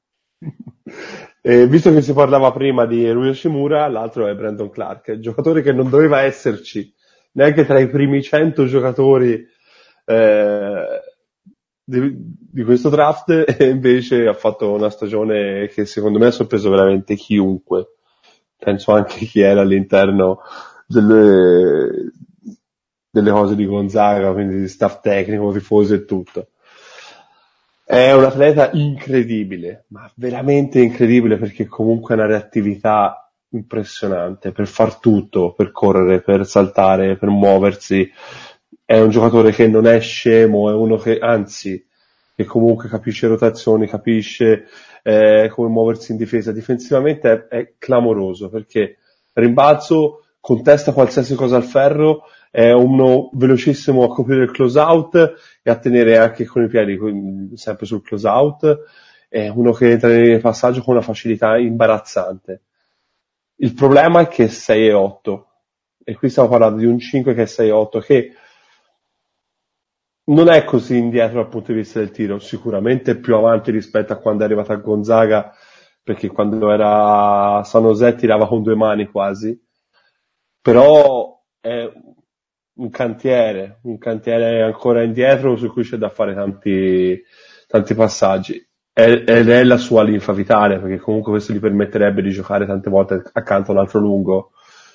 E visto che si parlava prima di Rui Hashimura, l'altro è Brandon Clark, giocatore che non doveva esserci neanche tra i primi cento giocatori eh, di, di questo draft, e invece ha fatto una stagione che secondo me ha sorpreso veramente chiunque, penso anche chi era all'interno delle, delle cose di Gonzaga, quindi di staff tecnico, tifosi e tutto. È un atleta incredibile, ma veramente incredibile, perché comunque ha una reattività impressionante per far tutto, per correre, per saltare, per muoversi. È un giocatore che non è scemo, è uno che, anzi, che comunque capisce rotazioni, capisce eh, come muoversi in difesa. Difensivamente è, è clamoroso, perché rimbalzo, contesta qualsiasi cosa al ferro, è uno velocissimo a coprire il close out e a tenere anche con i piedi sempre sul close out, è uno che entra nel passaggio con una facilità imbarazzante. Il problema è che è sei e otto, e qui stiamo parlando di un cinque che è sei e otto, che non è così indietro dal punto di vista del tiro, sicuramente più avanti rispetto a quando è arrivato a Gonzaga, perché quando era a San José tirava con due mani quasi, però è un cantiere, un cantiere ancora indietro su cui c'è da fare tanti, tanti passaggi, ed è la sua linfa vitale, perché comunque questo gli permetterebbe di giocare tante volte accanto a un altro lungo.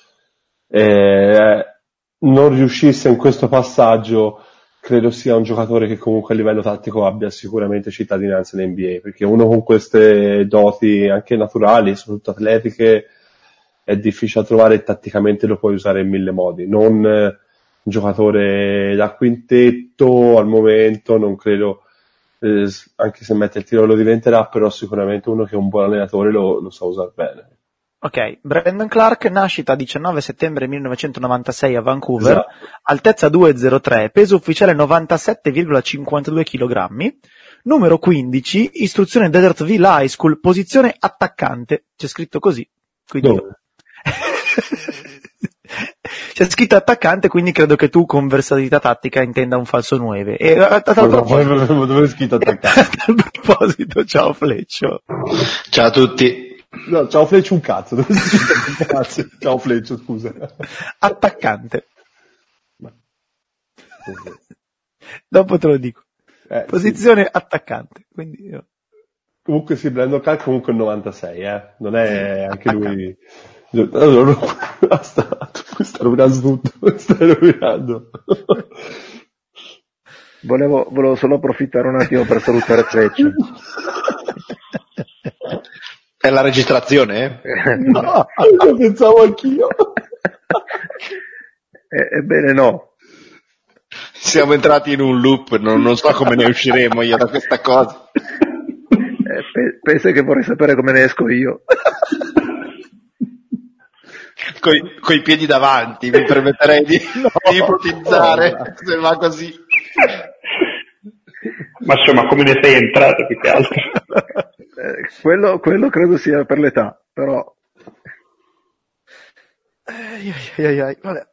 E non riuscisse in questo passaggio, credo sia un giocatore che comunque a livello tattico abbia sicuramente cittadinanza in N B A, perché uno con queste doti anche naturali, soprattutto atletiche, è difficile da trovare e tatticamente lo puoi usare in mille modi. Non un giocatore da quintetto al momento, non credo, eh, anche se mette il tiro lo diventerà, però sicuramente uno che è un buon allenatore lo, lo sa usare bene. Ok, Brandon Clark, nascita diciannove settembre millenovecentonovantasei a Vancouver, Esatto. altezza due virgola zero tre, peso ufficiale novantasette virgola cinquantadue chilogrammi, numero quindici, istruzione Desertville High School, posizione attaccante, c'è scritto così, quindi No. io... c'è scritto attaccante, quindi credo che tu con versatilità tattica intenda un falso nueve. E a, a, tal proposito, dove è scritto attaccante? a tal proposito, ciao Fleccio. Ciao a tutti. No, ciao Fleccio un cazzo. Dove è scritto un cazzo? Ciao Fleccio, scusa. Attaccante. Dopo te lo dico. Eh, Posizione sì. attaccante. Quindi io... Comunque sì, Brandon Clark comunque il novantasei, eh. Non è anche attaccante. lui... Allora, basta, tu stai rovinando tutto, stai rovinando. Volevo, volevo solo approfittare un attimo per salutare Fleccio. È la registrazione, eh? No, lo pensavo anch'io. E- Ebbene no. Siamo entrati in un loop, non, non so come ne usciremo io da questa cosa. Eh, pe- pensa che vorrei sapere come ne esco io. Coi, coi piedi davanti, mi permetterei di, no, di ipotizzare no, se va così. Ma insomma, come ne sei entrato più che altro? Eh, quello, quello credo sia per l'età, però... Ai, ai, ai, ai. Vabbè.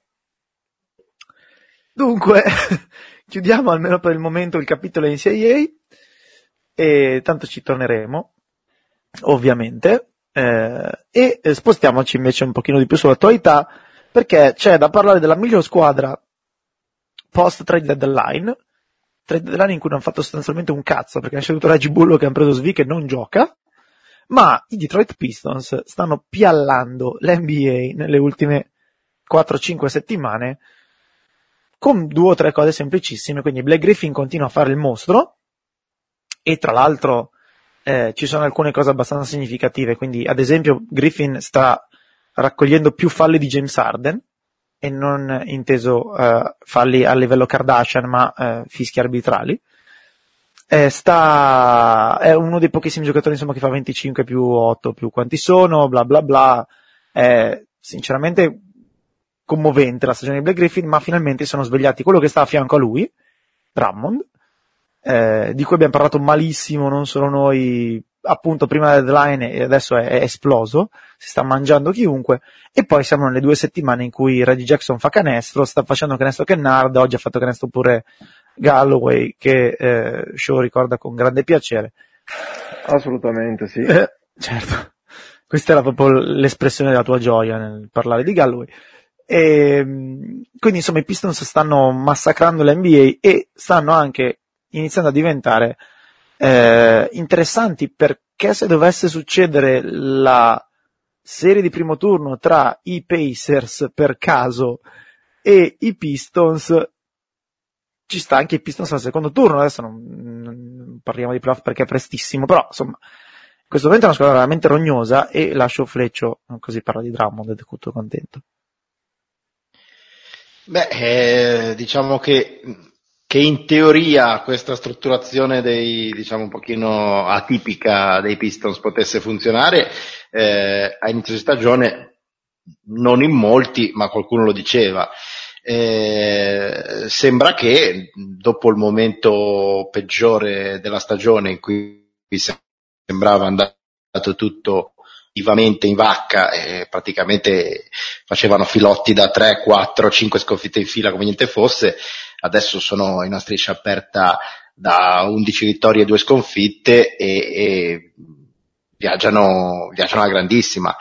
Dunque, chiudiamo almeno per il momento il capitolo N C A A e tanto ci torneremo, ovviamente. Eh, e spostiamoci invece un pochino di più sull'attualità, perché c'è da parlare della miglior squadra post trade deadline, trade deadline in cui non hanno fatto sostanzialmente un cazzo, perché hanno scelto Reggie Bullock che hanno preso Svi che non gioca, ma i Detroit Pistons stanno piallando l'N B A nelle ultime quattro cinque settimane con due o tre cose semplicissime. Quindi Blake Griffin continua a fare il mostro, e tra l'altro Eh, ci sono alcune cose abbastanza significative, quindi ad esempio Griffin sta raccogliendo più falli di James Harden, e non inteso eh, falli a livello Kardashian, ma eh, fischi arbitrali. Eh, sta è uno dei pochissimi giocatori insomma che fa venticinque più otto più quanti sono, bla bla bla. Eh, sinceramente commovente la stagione di Blake Griffin, ma finalmente sono svegliati quello che sta a fianco a lui, Drummond, eh, di cui abbiamo parlato malissimo non solo noi appunto prima della deadline e adesso è, è esploso, si sta mangiando chiunque, e poi siamo nelle due settimane in cui Reggie Jackson fa canestro, sta facendo canestro Kennard, oggi ha fatto canestro pure Galloway, che eh, Show ricorda con grande piacere. Assolutamente sì. Eh, certo, questa era proprio l'espressione della tua gioia nel parlare di Galloway. E, quindi insomma i Pistons stanno massacrando l'N B A e stanno anche iniziando a diventare eh, interessanti, perché se dovesse succedere la serie di primo turno tra i Pacers per caso e i Pistons, ci sta anche i Pistons al secondo turno. Adesso non, non parliamo di playoff perché è prestissimo, però insomma in questo momento è una squadra veramente rognosa, e lascio Fleccio così parla di Drummond ed è tutto contento. Beh, eh, diciamo che, che in teoria questa strutturazione dei, diciamo un pochino atipica dei Pistons potesse funzionare, eh, a inizio di stagione non in molti, ma qualcuno lo diceva. Eh, sembra che dopo il momento peggiore della stagione in cui sembrava andato tutto vivamente in vacca e praticamente facevano filotti da tre, quattro, cinque sconfitte in fila come niente fosse, adesso sono in una striscia aperta da undici vittorie e due sconfitte e, e viaggiano, viaggiano alla grandissima,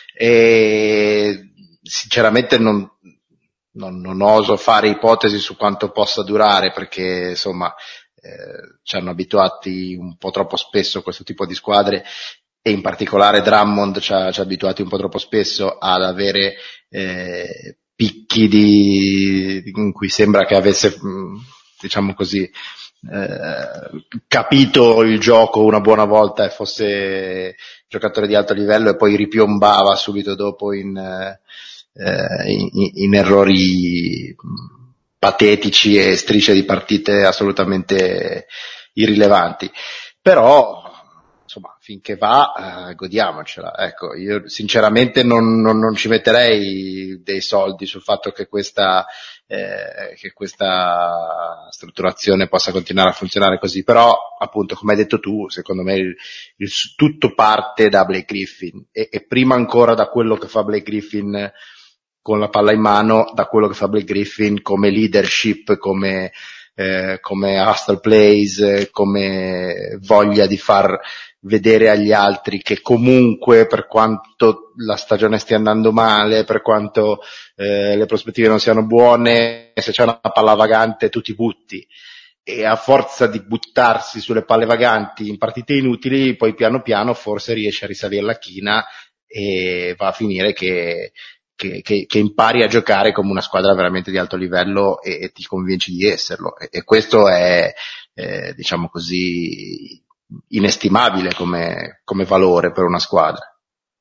e sinceramente non, non, non oso fare ipotesi su quanto possa durare, perché insomma eh, ci hanno abituati un po' troppo spesso a questo tipo di squadre, e in particolare Drummond ci ha, ci ha abituati un po' troppo spesso ad avere eh, picchi di, in cui sembra che avesse, diciamo così, eh, capito il gioco una buona volta e fosse giocatore di alto livello, e poi ripiombava subito dopo in, eh, in, in errori patetici e strisce di partite assolutamente irrilevanti. Però insomma, finché va, eh, godiamocela. Ecco, io sinceramente non, non, non ci metterei dei soldi sul fatto che questa, eh, che questa strutturazione possa continuare a funzionare così, però appunto, come hai detto tu, secondo me il, il, tutto parte da Blake Griffin, e, e prima ancora da quello che fa Blake Griffin con la palla in mano, da quello che fa Blake Griffin come leadership, come, eh, come hustle plays, come voglia di far vedere agli altri che comunque, per quanto la stagione stia andando male, per quanto eh, le prospettive non siano buone, se c'è una palla vagante tu ti butti, e a forza di buttarsi sulle palle vaganti in partite inutili, poi piano piano forse riesce a risalire la china e va a finire che, che, che, che impari a giocare come una squadra veramente di alto livello e, e ti convinci di esserlo, e, e questo è eh, diciamo così inestimabile come, come valore per una squadra.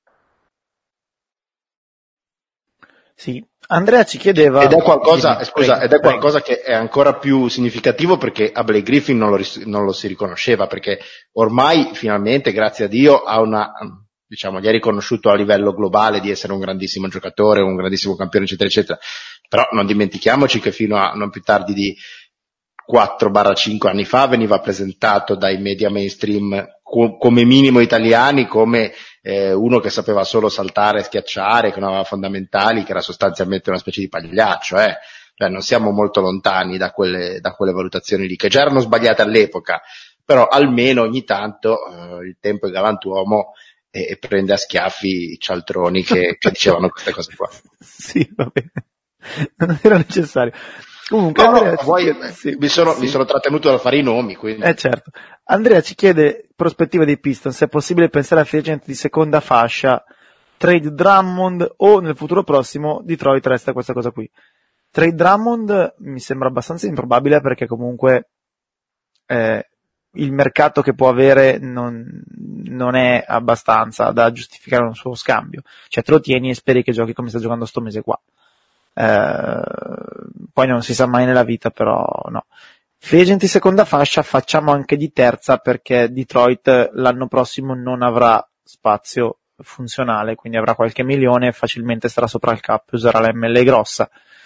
Sì, Andrea ci chiedeva, ed è qualcosa, Dimmi, scusa, prego, ed è prego. qualcosa che è ancora più significativo, perché a Blake Griffin non lo, non lo si riconosceva, perché ormai finalmente, grazie a Dio, ha una, diciamo, gli è riconosciuto a livello globale di essere un grandissimo giocatore, un grandissimo campione, eccetera, eccetera. Però non dimentichiamoci che fino a non più tardi di quattro cinque anni fa veniva presentato dai media mainstream co- come minimo italiani, come eh, uno che sapeva solo saltare, schiacciare, che non aveva fondamentali, che era sostanzialmente una specie di pagliaccio, eh. Cioè, non siamo molto lontani da quelle, da quelle valutazioni lì, che già erano sbagliate all'epoca, però almeno ogni tanto eh, il tempo è galantuomo e, e prende a schiaffi i cialtroni che, che dicevano queste cose qua. Sì, va bene, non era necessario. Comunque, No, Andrea no, ci poi chiede, sì, mi sono, sì. mi sono trattenuto dal fare i nomi, quindi. Eh certo. Andrea ci chiede prospettiva dei Pistons, se è possibile pensare a free agent di seconda fascia, trade Drummond, o nel futuro prossimo Detroit resta questa cosa qui. Trade Drummond mi sembra abbastanza improbabile, perché comunque eh, il mercato che può avere non, non è abbastanza da giustificare un suo scambio. Cioè te lo tieni e speri che giochi come sta giocando sto mese qua. Eh, poi non si sa mai nella vita, però no. Free agent di seconda fascia facciamo anche di terza, perché Detroit l'anno prossimo non avrà spazio funzionale, quindi avrà qualche milione e facilmente starà sopra il cap, userà la M L grossa.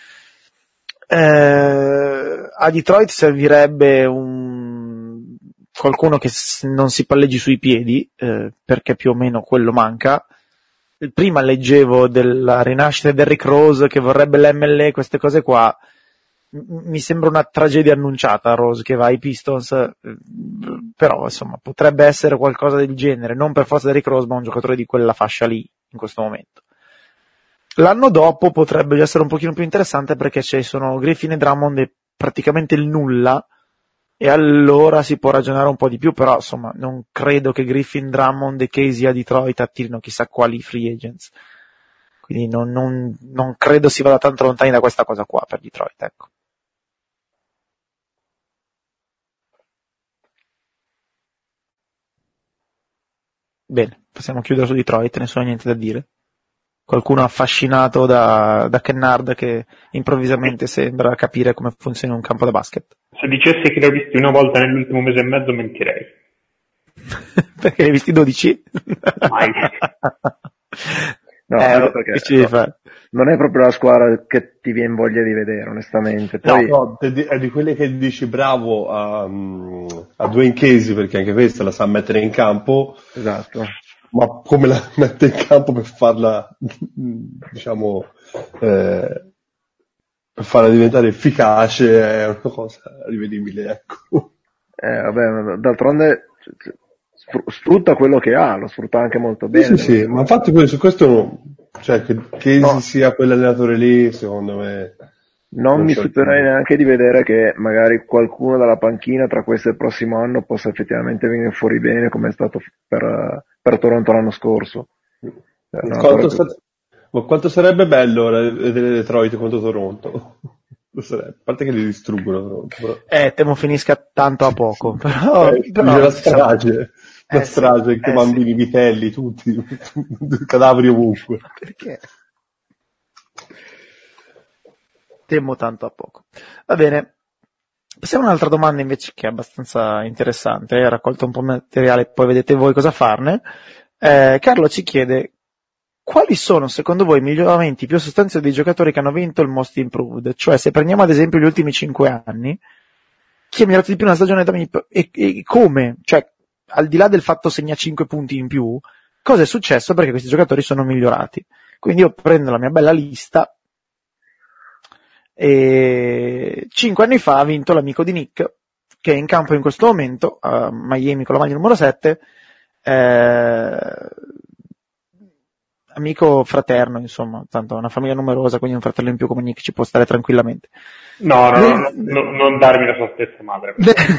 Eh, a Detroit servirebbe un qualcuno che non si palleggi sui piedi, eh, perché più o meno quello manca. Prima leggevo della rinascita di Derrick Rose che vorrebbe l'M L E, queste cose qua. Mi sembra una tragedia annunciata Rose che va ai Pistons, però insomma potrebbe essere qualcosa del genere, non per forza Derrick Rose ma un giocatore di quella fascia lì in questo momento. L'anno dopo potrebbe essere un pochino più interessante perché ci sono Griffin e Drummond e praticamente il nulla, e allora si può ragionare un po' di più, però insomma non credo che Griffin, Drummond e Casey a Detroit attirino chissà quali free agents, quindi non, non, non credo si vada tanto lontani da questa cosa qua per Detroit, ecco. Bene, possiamo chiudere su Detroit, nessuno ha niente da dire. Qualcuno affascinato da, da Kennard che improvvisamente sembra capire come funziona un campo da basket? Se dicessi che li ho visti una volta nell'ultimo mese e mezzo mentirei. Perché li hai visti dodici? Mai. No, eh, no, perché ci devi fare? Non è proprio la squadra che ti viene voglia di vedere, onestamente. Poi... No, no, è di quelle che dici bravo a, a Dwayne Casey, perché anche questa la sa mettere in campo. Esatto. Ma come la mette in campo per farla, diciamo, eh, per farla diventare efficace è una cosa rivedibile, ecco. Eh, vabbè, d'altronde sfrutta quello che ha, lo sfrutta anche molto bene. Sì, sì, sì, ma infatti su questo, cioè che Casey no. sia quell'allenatore lì, secondo me... Non, non mi stupirei neanche di vedere che magari qualcuno dalla panchina tra questo e il prossimo anno possa effettivamente venire fuori bene, come è stato per, per Toronto l'anno scorso. Quanto, sta... Ma quanto sarebbe bello ora vedere Detroit contro Toronto? A parte che li distruggono Toronto. Però... Eh, temo finisca tanto a poco. Però, eh, però la strage, la eh, strage, sì, che eh, bambini, sì. Vitelli, tutti, cadaveri ovunque. Perché? Temo tanto a poco. Va bene. Passiamo a un'altra domanda invece che è abbastanza interessante. Ho raccolto un po' di materiale, poi vedete voi cosa farne. Eh, Carlo ci chiede: quali sono secondo voi i miglioramenti più sostanziosi dei giocatori che hanno vinto il Most Improved? Cioè, se prendiamo ad esempio gli ultimi cinque anni, chi è migliorato di più una stagione da e, e come? Cioè, al di là del fatto segna cinque punti in più, cosa è successo perché questi giocatori sono migliorati? Quindi io prendo la mia bella lista. E cinque anni fa ha vinto l'amico di Nick, che è in campo in questo momento a Miami con la maglia numero sette, eh, amico fraterno, insomma, tanto una famiglia numerosa, quindi un fratello in più come Nick ci può stare tranquillamente. No, no, no, no, no non darmi la sua stessa madre.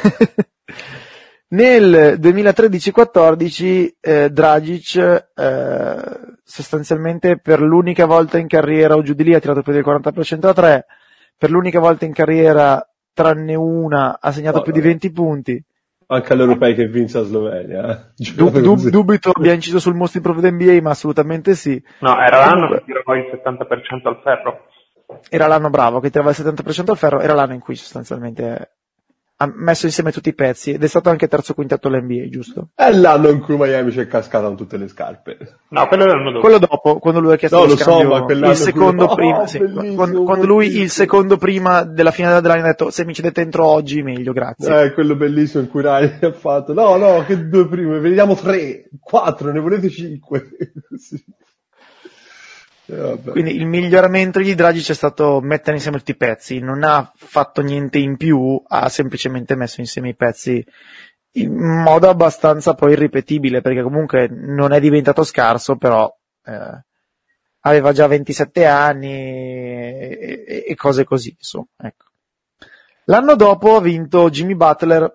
Nel duemilatredici quattordici eh, Dragic eh, sostanzialmente per l'unica volta in carriera o giù di lì ha tirato più del quaranta per cento a tre, per l'unica volta in carriera tranne una ha segnato oh, più di venti punti. Anche all'Europei che vince la Slovenia. Du- du- dubito abbia inciso sul Most Improved N B A, ma assolutamente sì. No, era l'anno che tirava il settanta per cento al ferro. Era l'anno bravo che tirava il settanta per cento al ferro, era l'anno in cui sostanzialmente ha messo insieme tutti i pezzi ed è stato anche terzo quintetto all'N B A, giusto? È l'anno in cui Miami ci è cascata con tutte le scarpe. No, quello era l'anno dopo. Quello dopo, quando lui ha chiesto no, lo lo scambio, so, ma quell'anno il secondo cui... prima, oh, sì, quando, quando lui il secondo prima della finale della ha detto se mi cedete entro oggi meglio, grazie. Eh, quello bellissimo in cui Rai ha fatto no, no, che due prime, vediamo tre, quattro, ne volete cinque. Sì. Eh, Quindi il miglioramento di Dragic è stato mettere insieme tutti i pezzi, non ha fatto niente in più, ha semplicemente messo insieme i pezzi in modo abbastanza poi irripetibile, perché comunque non è diventato scarso, però eh, aveva già ventisette anni e, e, e cose così, insomma, ecco. L'anno dopo ha vinto Jimmy Butler,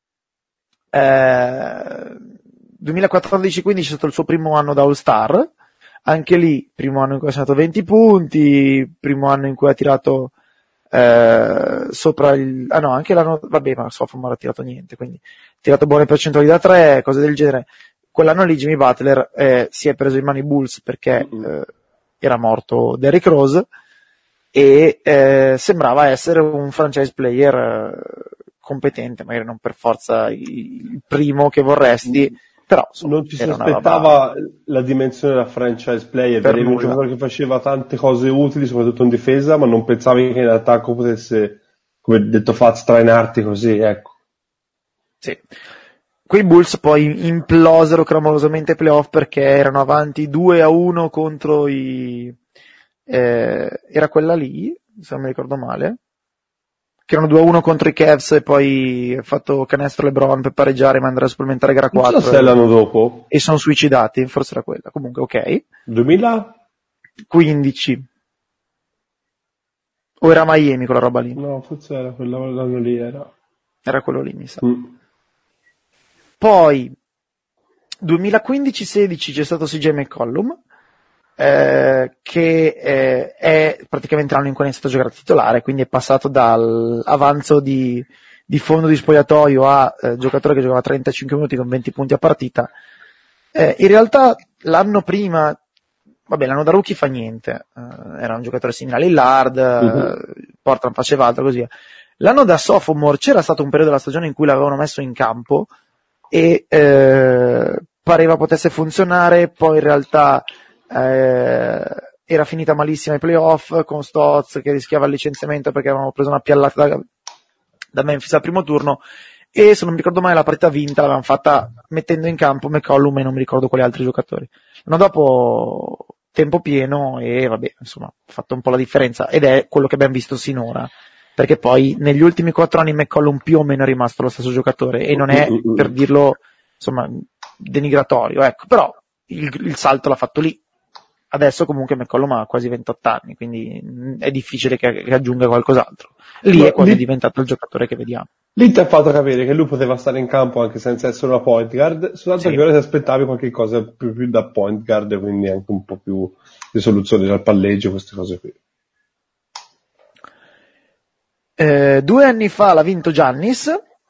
eh, duemilaquattordici quindici è stato il suo primo anno da All-Star. Anche lì, primo anno in cui ha segnato venti punti, primo anno in cui ha tirato eh, sopra il... Ah no, anche l'anno... Vabbè, ma sophomore non ha tirato niente, quindi ha tirato buone percentuali da tre, cose del genere. Quell'anno lì Jimmy Butler eh, si è preso in mano i Bulls perché eh, era morto Derrick Rose e eh, sembrava essere un franchise player eh, competente, magari non per forza il primo che vorresti, però insomma, non ci si era una aspettava roba... la dimensione da franchise player, Per vedevi un nulla. giocatore che faceva tante cose utili, soprattutto in difesa, ma non pensavi che in attacco potesse, come detto Faz, trainarti così, ecco. Sì. Quei Bulls poi implosero clamorosamente ai playoff perché erano avanti due a uno contro i... Eh, era quella lì, se non mi ricordo male, che erano due a uno contro i Cavs e poi ha fatto canestro LeBron per pareggiare ma andare a supplementare gara Non quattro so se è l'anno dopo. e sono suicidati, forse era quella, comunque ok. duemilaquindici? O era Miami quella roba lì? No, forse era quell'anno lì, era. Era quello lì, mi sa. Mm. Poi duemilaquindici sedici c'è stato C J McCollum, eh, che eh, è praticamente l'anno in cui ha iniziato a giocare titolare, quindi è passato dall'avanzo di, di fondo di spogliatoio a eh, giocatore che giocava trentacinque minuti con venti punti a partita. Eh, in realtà l'anno prima, vabbè, l'anno da rookie fa niente, eh, era un giocatore simile a Lillard, Mm-hmm. eh, Portland faceva altro, così via. L'anno da sophomore c'era stato un periodo della stagione in cui l'avevano messo in campo e eh, pareva potesse funzionare, poi in realtà eh, era finita malissimo ai playoff con Stotz che rischiava il licenziamento perché avevano preso una piallata da, da Memphis al primo turno, e se non mi ricordo male la partita vinta l'avevano fatta mettendo in campo McCollum e non mi ricordo quali altri giocatori. L'anno dopo tempo pieno e vabbè, insomma, ha fatto un po' la differenza ed è quello che abbiamo visto sinora, perché poi negli ultimi quattro anni McCollum più o meno è rimasto lo stesso giocatore e non è, per dirlo, insomma, denigratorio, ecco, però il, il salto l'ha fatto lì. Adesso comunque McCollum ha quasi ventotto anni, quindi è difficile che, che aggiunga qualcos'altro. Lì Ma è quando lì- è diventato il giocatore che vediamo. Lì ti ha fatto capire che lui poteva stare in campo anche senza essere una point guard, soltanto Sì. che ora ti aspettavi qualche cosa più, più da point guard, quindi anche un po' più di soluzioni dal palleggio, queste cose qui. Eh, due anni fa l'ha vinto Giannis,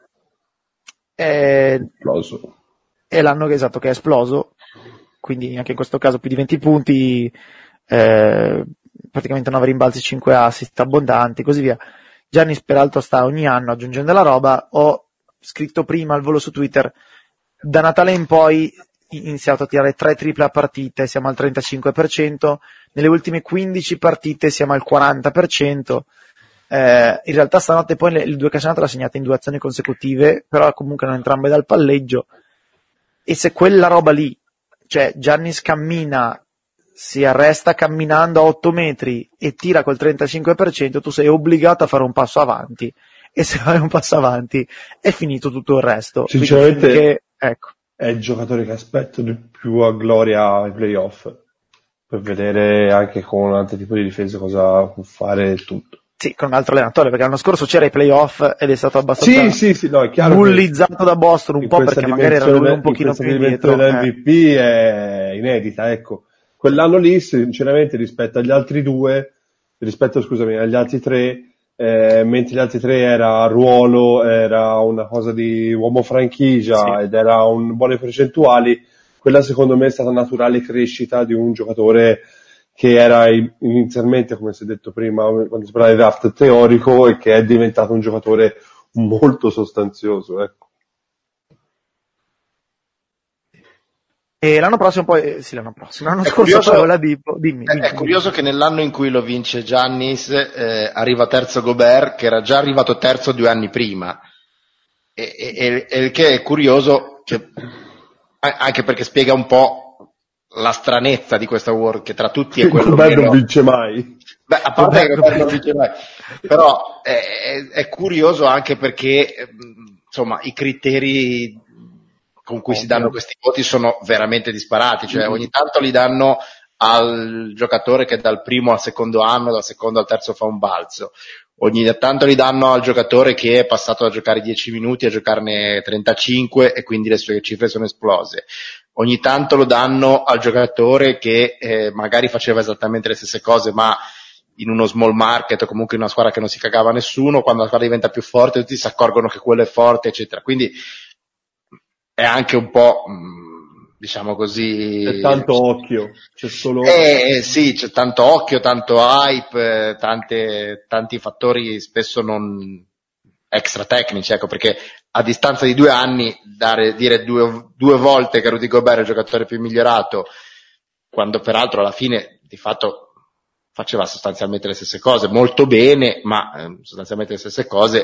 eh, Esploso. è l'anno che, esatto, che è esploso, quindi anche in questo caso più di venti punti, eh, praticamente nove rimbalzi, cinque assist abbondanti, così via. Giannis peraltro sta ogni anno aggiungendo la roba. Ho scritto prima al volo su Twitter, da Natale in poi ha iniziato a tirare tre triple a partita e siamo al trentacinque per cento, nelle ultime quindici partite siamo al quaranta per cento. Eh, in realtà stanotte poi le, le due cassonate l'ha segnate in due azioni consecutive, però comunque non entrambe dal palleggio, e se quella roba lì, cioè Giannis cammina, si arresta camminando a otto metri e tira col trentacinque per cento, tu sei obbligato a fare un passo avanti, e se fai un passo avanti è finito tutto il resto. Sinceramente finché, ecco. è il giocatore che aspetto di più a gloria ai playoff, per vedere anche con altri tipi di difesa cosa può fare tutto. Sì, con un altro allenatore, perché l'anno scorso c'era i playoff ed è stato abbastanza Sì, sì, sì, no, è chiaro bullizzato che da Boston, un in po' questa perché magari era lui dimensione- un pochino in questa più indietro. dimensione eh. dell'M V P è inedita, ecco. Quell'anno lì, sinceramente, rispetto agli altri due, rispetto, scusami, agli altri tre, eh, mentre gli altri tre era ruolo, era una cosa di uomo franchigia Sì. ed era un buone percentuali, quella secondo me è stata naturale crescita di un giocatore che era inizialmente, come si è detto prima, quando si parla di draft, teorico, e che è diventato un giocatore molto sostanzioso, ecco. E l'anno prossimo poi, eh, sì, l'anno prossimo, l'anno È scorso curioso- poi Oladipo, dimmi, È, dimmi, è curioso che nell'anno in cui lo vince Giannis eh, arriva terzo Gobert, che era già arrivato terzo due anni prima, e, e, e- e il che è curioso, che, a- anche perché spiega un po' la stranezza di questa award, che tra tutti è quello Gobert non meno... vince mai. Beh, a parte che Gobert Gobert non vince mai, però è, è- è curioso anche perché ehm, insomma i criteri con cui si danno questi voti sono veramente disparati, cioè ogni tanto li danno al giocatore che dal primo al secondo anno, dal secondo al terzo fa un balzo, ogni tanto li danno al giocatore che è passato da giocare dieci minuti a giocarne trentacinque e quindi le sue cifre sono esplose, ogni tanto lo danno al giocatore che eh, magari faceva esattamente le stesse cose ma in uno small market o comunque in una squadra che non si cagava nessuno, quando la squadra diventa più forte tutti si accorgono che quello è forte, eccetera. Quindi è anche un po', mh, diciamo così... C'è tanto occhio, c'è solo... Eh, eh, sì, c'è tanto occhio, tanto hype, eh, tante, tanti fattori spesso non extra tecnici, ecco, perché a distanza di due anni dare, dire due, due volte che Rudy Gobert è il giocatore più migliorato, quando peraltro alla fine di fatto faceva sostanzialmente le stesse cose, molto bene, ma eh, sostanzialmente le stesse cose,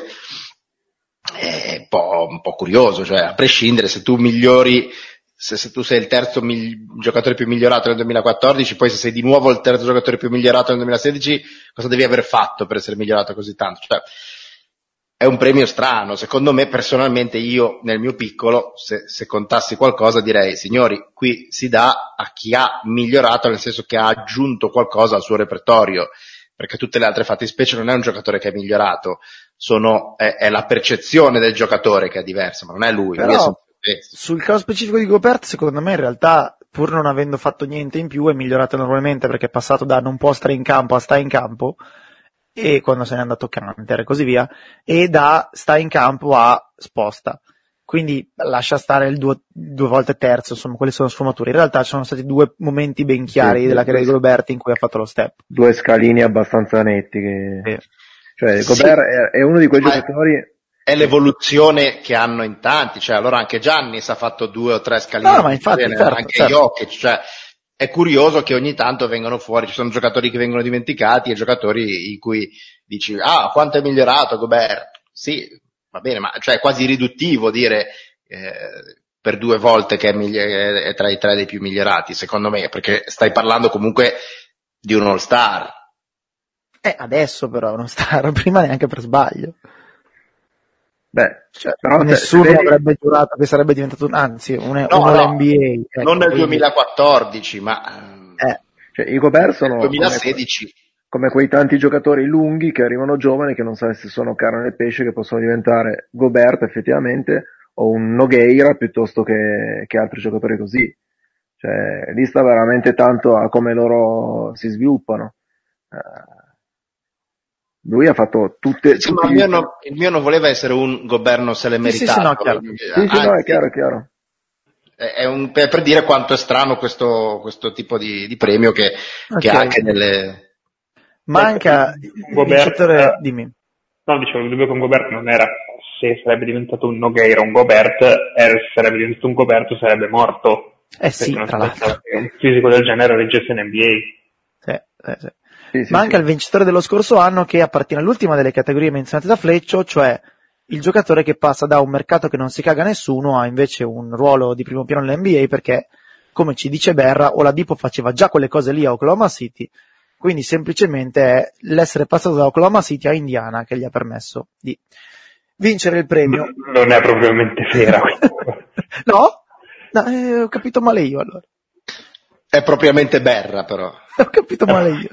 è un po', un po' curioso, cioè a prescindere se tu migliori, se, se tu sei il terzo migli- giocatore più migliorato nel duemilaquattordici, poi se sei di nuovo il terzo giocatore più migliorato nel duemilasedici, cosa devi aver fatto per essere migliorato così tanto? Cioè, è un premio strano, secondo me personalmente io nel mio piccolo, se, se contassi qualcosa direi, signori, qui si dà a chi ha migliorato, nel senso che ha aggiunto qualcosa al suo repertorio, perché tutte le altre fattispecie non è un giocatore che è migliorato, sono, è, è la percezione del giocatore che è diversa, ma non è lui. Però, lui è sempre... sul caso specifico di Gobert, secondo me in realtà, pur non avendo fatto niente in più, è migliorato enormemente, perché è passato da non può stare in campo a sta in campo, e quando se n'è andato Canter e così via, e da sta in campo a sposta. Quindi lascia stare il due, due volte terzo, insomma, quelle sono sfumature. In realtà ci sono stati due momenti ben chiari Sì, della sì, carriera di sì. Gobert in cui ha fatto lo step. Due scalini abbastanza netti che... Sì. Cioè, Sì. Gobert è, è uno di quei Ma è- giocatori... È l'evoluzione che hanno in tanti, cioè allora anche Giannis ha fatto due o tre scaline, No, ma infatti, bene, certo, anche certo. Jokic, cioè è curioso che ogni tanto vengano fuori, ci sono giocatori che vengono dimenticati e giocatori in cui dici, ah, quanto è migliorato Gobert? Sì, va bene, ma cioè è quasi riduttivo dire eh, per due volte che è, migli- è tra i tre dei più migliorati, secondo me, perché stai parlando comunque di un all-star. Eh, adesso però è uno star, prima neanche per sbaglio. Beh, Cioè, però se, se nessuno vedi... avrebbe giurato che sarebbe diventato un, anzi, un, No, uno no, l'N B A. non Ecco, nel quindi, duemilaquattordici, ma eh, Cioè, i Gobert nel sono come, duemilasedici. come quei tanti giocatori lunghi che arrivano giovani che non sai se sono carne e pesce, che possono diventare Gobert effettivamente o un Nogueira piuttosto che, che altri giocatori così. Cioè, lì sta veramente tanto a come loro si sviluppano. Eh, lui ha fatto tutte, Sì, ma tutti il gli... mio, no- il mio non voleva essere un Gobert non se l'è sì, sì, sì, no, meritato, chiaro. Sì, sì, no, è anzi, chiaro, è chiaro. è è un, per, per dire quanto è strano questo, questo tipo di, di premio che, che Ok. anche nelle... Manca il Gobert, vincitore, eh, dimmi. no, dicevo, il dubbio con Gobert non era se sarebbe diventato un Nogueira un Gobert, era se sarebbe diventato un Gobert o sarebbe morto. Eh sì, Perché non tra si pensava l'altro. che un fisico del genere reggesse in N B A. Sì, eh, sì. Sì, sì, Manca sì. il vincitore dello scorso anno che appartiene all'ultima delle categorie menzionate da Fleccio, cioè il giocatore che passa da un mercato che non si caga nessuno a invece un ruolo di primo piano nell'N B A perché, come ci dice Berra, Oladipo faceva già quelle cose lì a Oklahoma City, quindi semplicemente è l'essere passato da Oklahoma City a Indiana che gli ha permesso di vincere il premio. Non è propriamente vera. No? No, eh, ho capito male io allora. È propriamente Berra però. Ho capito male io.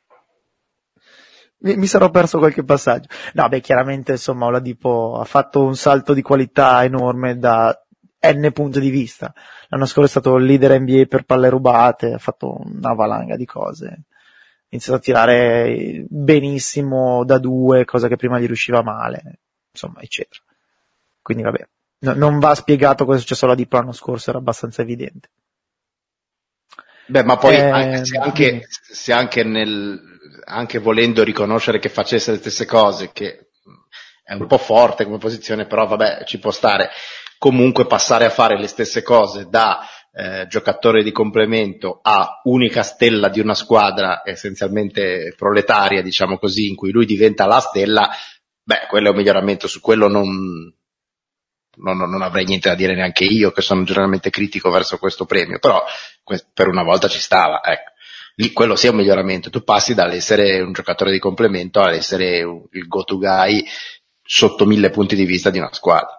Mi, mi sarò perso qualche passaggio. No, beh, chiaramente, insomma, Oladipo ha fatto un salto di qualità enorme da N punti di vista. L'anno scorso è stato il leader N B A per palle rubate, ha fatto una valanga di cose. Ha iniziato a tirare benissimo da due, cosa che prima gli riusciva male, insomma, eccetera. Quindi, vabbè, no, non va spiegato cosa è successo a Oladipo l'anno scorso, era abbastanza evidente. Beh, ma poi Eh, anche, se, anche, se anche nel, anche volendo riconoscere che facesse le stesse cose, che è un po' forte come posizione, però vabbè, ci può stare. Comunque passare a fare le stesse cose da eh, giocatore di complemento a unica stella di una squadra essenzialmente proletaria, diciamo così, in cui lui diventa la stella, beh, quello è un miglioramento, su quello non, non, non avrei niente da dire neanche io, che sono generalmente critico verso questo premio, però que- per una volta ci stava, ecco. Lì quello sia un miglioramento, tu passi dall'essere un giocatore di complemento all'essere un- il go-to guy sotto mille punti di vista di una squadra.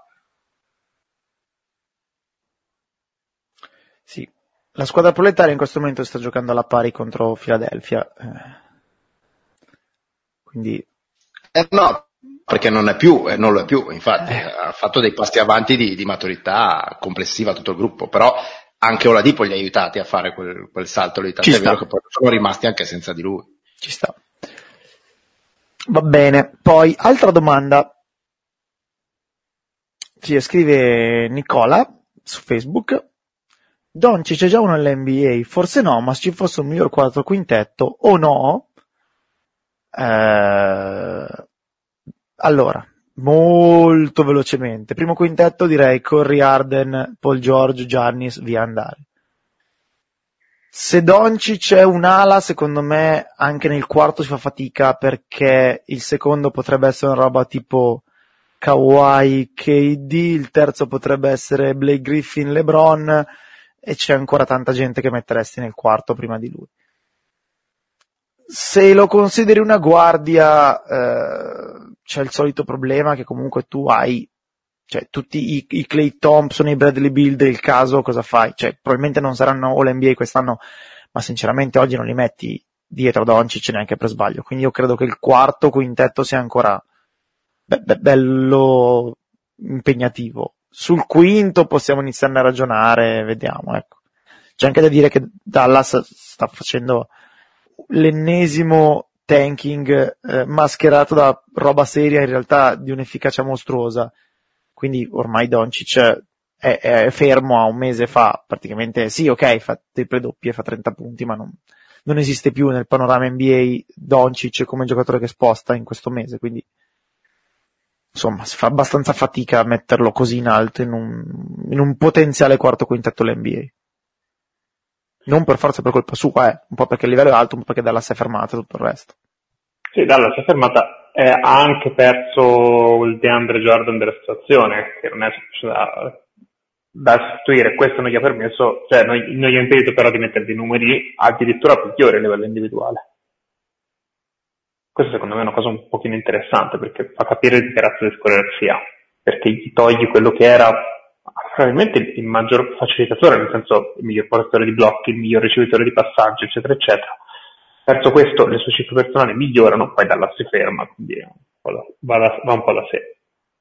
Sì, la squadra proletaria in questo momento sta giocando alla pari contro Philadelphia. Eh. Quindi... Eh no, perché non è più, eh, non lo è più, infatti, Eh. ha fatto dei passi avanti di, di maturità complessiva a tutto il gruppo, però anche Oladipo li ha aiutati a fare quel, quel salto lì, Ci tant'è sta. vero che poi sono rimasti anche senza di lui. Ci sta. Va bene, poi altra domanda. Ci scrive Nicola su Facebook. Doncic c'è già uno all'N B A, forse no, ma se ci fosse un miglior quattro quintetto o no? Eh, allora, molto velocemente. Primo quintetto direi Curry, Harden, Paul George, Giannis, via andare. Se Doncic è un'ala, secondo me anche nel quarto si fa fatica, perché il secondo potrebbe essere una roba tipo Kawhi, K D, il terzo potrebbe essere Blake Griffin, LeBron, e c'è ancora tanta gente che metteresti nel quarto prima di lui. Se lo consideri una guardia, eh, c'è il solito problema che comunque tu hai, cioè tutti i, i Klay Thompson e i Bradley Beal del caso, cosa fai? Cioè probabilmente non saranno All N B A quest'anno, ma sinceramente oggi non li metti dietro Doncic neanche per sbaglio, quindi io credo che il quarto quintetto sia ancora be- be- bello impegnativo. Sul quinto possiamo iniziare a ragionare, vediamo, ecco. C'è anche da dire che Dallas sta facendo l'ennesimo tanking eh, mascherato da roba seria, in realtà di un'efficacia mostruosa, quindi ormai Doncic è, è fermo a un mese fa, praticamente sì, ok, fa triple doppie, fa trenta punti, ma non, non esiste più nel panorama N B A Doncic come giocatore che sposta in questo mese, quindi insomma si fa abbastanza fatica a metterlo così in alto in un, in un potenziale quarto quintetto dell'N B A. Non per forza per colpa sua, eh. Un po' perché il livello è alto, un po' perché Dallas è fermata e tutto il resto. Sì, Dallas è fermata, eh, ha anche perso il DeAndre Jordan della situazione, che non è da, da sostituire. Questo non gli ha permesso, cioè non, non gli ha impedito però di mettere dei numeri addirittura peggiori a livello individuale. Questo secondo me è una cosa un pochino interessante, perché fa capire di che razza di scorrere sia, perché gli togli quello che era probabilmente il maggior facilitatore, nel senso il miglior portatore di blocchi, il miglior ricevitore di passaggi, eccetera, eccetera. Perso questo, le sue cifre personali migliorano, poi Dallas si ferma, quindi un po' da, va, da, va un po' da sé.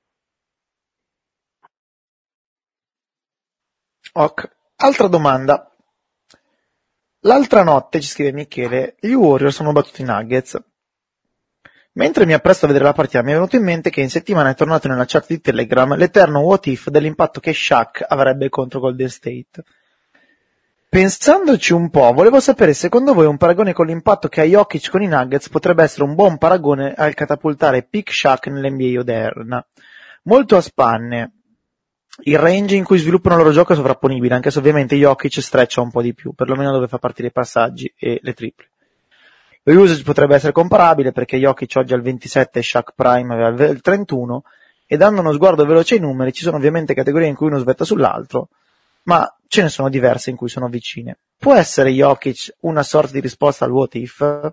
Ok, altra domanda. L'altra notte, ci scrive Michele, gli Warriors sono battuti i Nuggets. Mentre mi appresto a vedere la partita mi è venuto in mente che in settimana è tornato nella chat di Telegram l'eterno what if dell'impatto che Shaq avrebbe contro Golden State. Pensandoci un po', volevo sapere secondo voi un paragone con l'impatto che ha Jokic con i Nuggets potrebbe essere un buon paragone al catapultare peak Shaq nell'N B A odierna. Molto a spanne. Il range in cui sviluppano il loro gioco è sovrapponibile, anche se ovviamente Jokic streccia un po' di più, perlomeno dove fa partire i passaggi e le triple. Lo usage potrebbe essere comparabile perché Jokic oggi ha il ventisette e Shaq Prime aveva il trentuno, e dando uno sguardo veloce ai numeri ci sono ovviamente categorie in cui uno svetta sull'altro, ma ce ne sono diverse in cui sono vicine. Può essere Jokic una sorta di risposta al what if?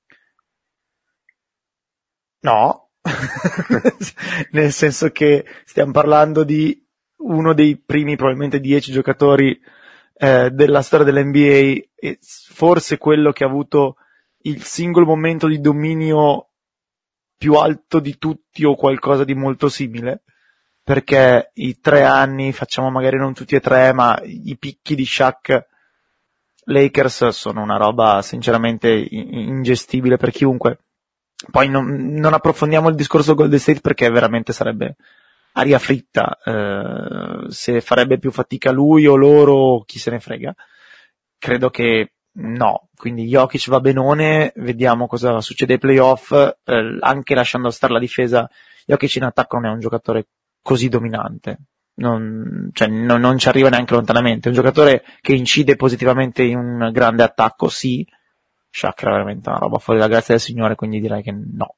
No, nel senso che stiamo parlando di uno dei primi probabilmente dieci giocatori eh, della storia dell'N B A, e forse quello che ha avuto il singolo momento di dominio più alto di tutti o qualcosa di molto simile, perché i tre anni, facciamo magari non tutti e tre, ma i picchi di Shaq Lakers sono una roba sinceramente ingestibile per chiunque. Poi non, non approfondiamo il discorso Golden State perché veramente sarebbe aria fritta, eh, se farebbe più fatica lui o loro, chi se ne frega. Credo che no, quindi Jokic va benone, vediamo cosa succede ai playoff, eh, anche lasciando stare la difesa. Jokic in attacco non è un giocatore così dominante, non, cioè, non, non ci arriva neanche lontanamente, è un giocatore che incide positivamente in un grande attacco, sì. Shaq era veramente una roba fuori dalla grazia del Signore, quindi direi che no.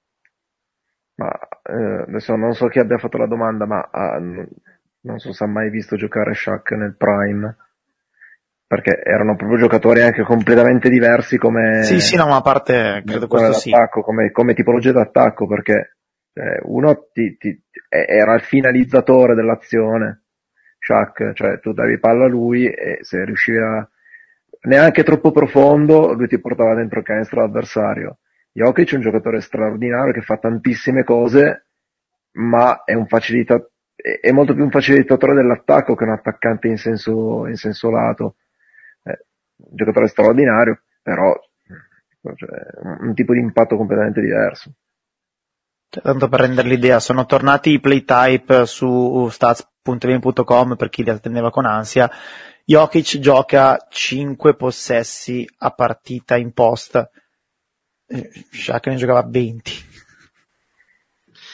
Ma eh, adesso non so chi abbia fatto la domanda, ma ah, non so se ha mai visto giocare Shaq nel prime, perché erano proprio giocatori anche completamente diversi come sì sì no ma a parte credo questo sì come, come tipologia d'attacco, perché eh, uno ti, ti, era il finalizzatore dell'azione, Shaq, cioè tu davi palla a lui e se riuscivi a neanche troppo profondo lui ti portava dentro il canestro l'avversario. Jokic è un giocatore straordinario che fa tantissime cose, ma è un facilita- è molto più un facilitatore dell'attacco che un attaccante in senso, in senso lato. Eh, un giocatore straordinario, però cioè, un tipo di impatto completamente diverso. Cioè, tanto per rendere l'idea, sono tornati i playtype su stats punto v punto com per chi li attendeva con ansia. Jokic gioca cinque possessi a partita in post, Shaq ne giocava venti.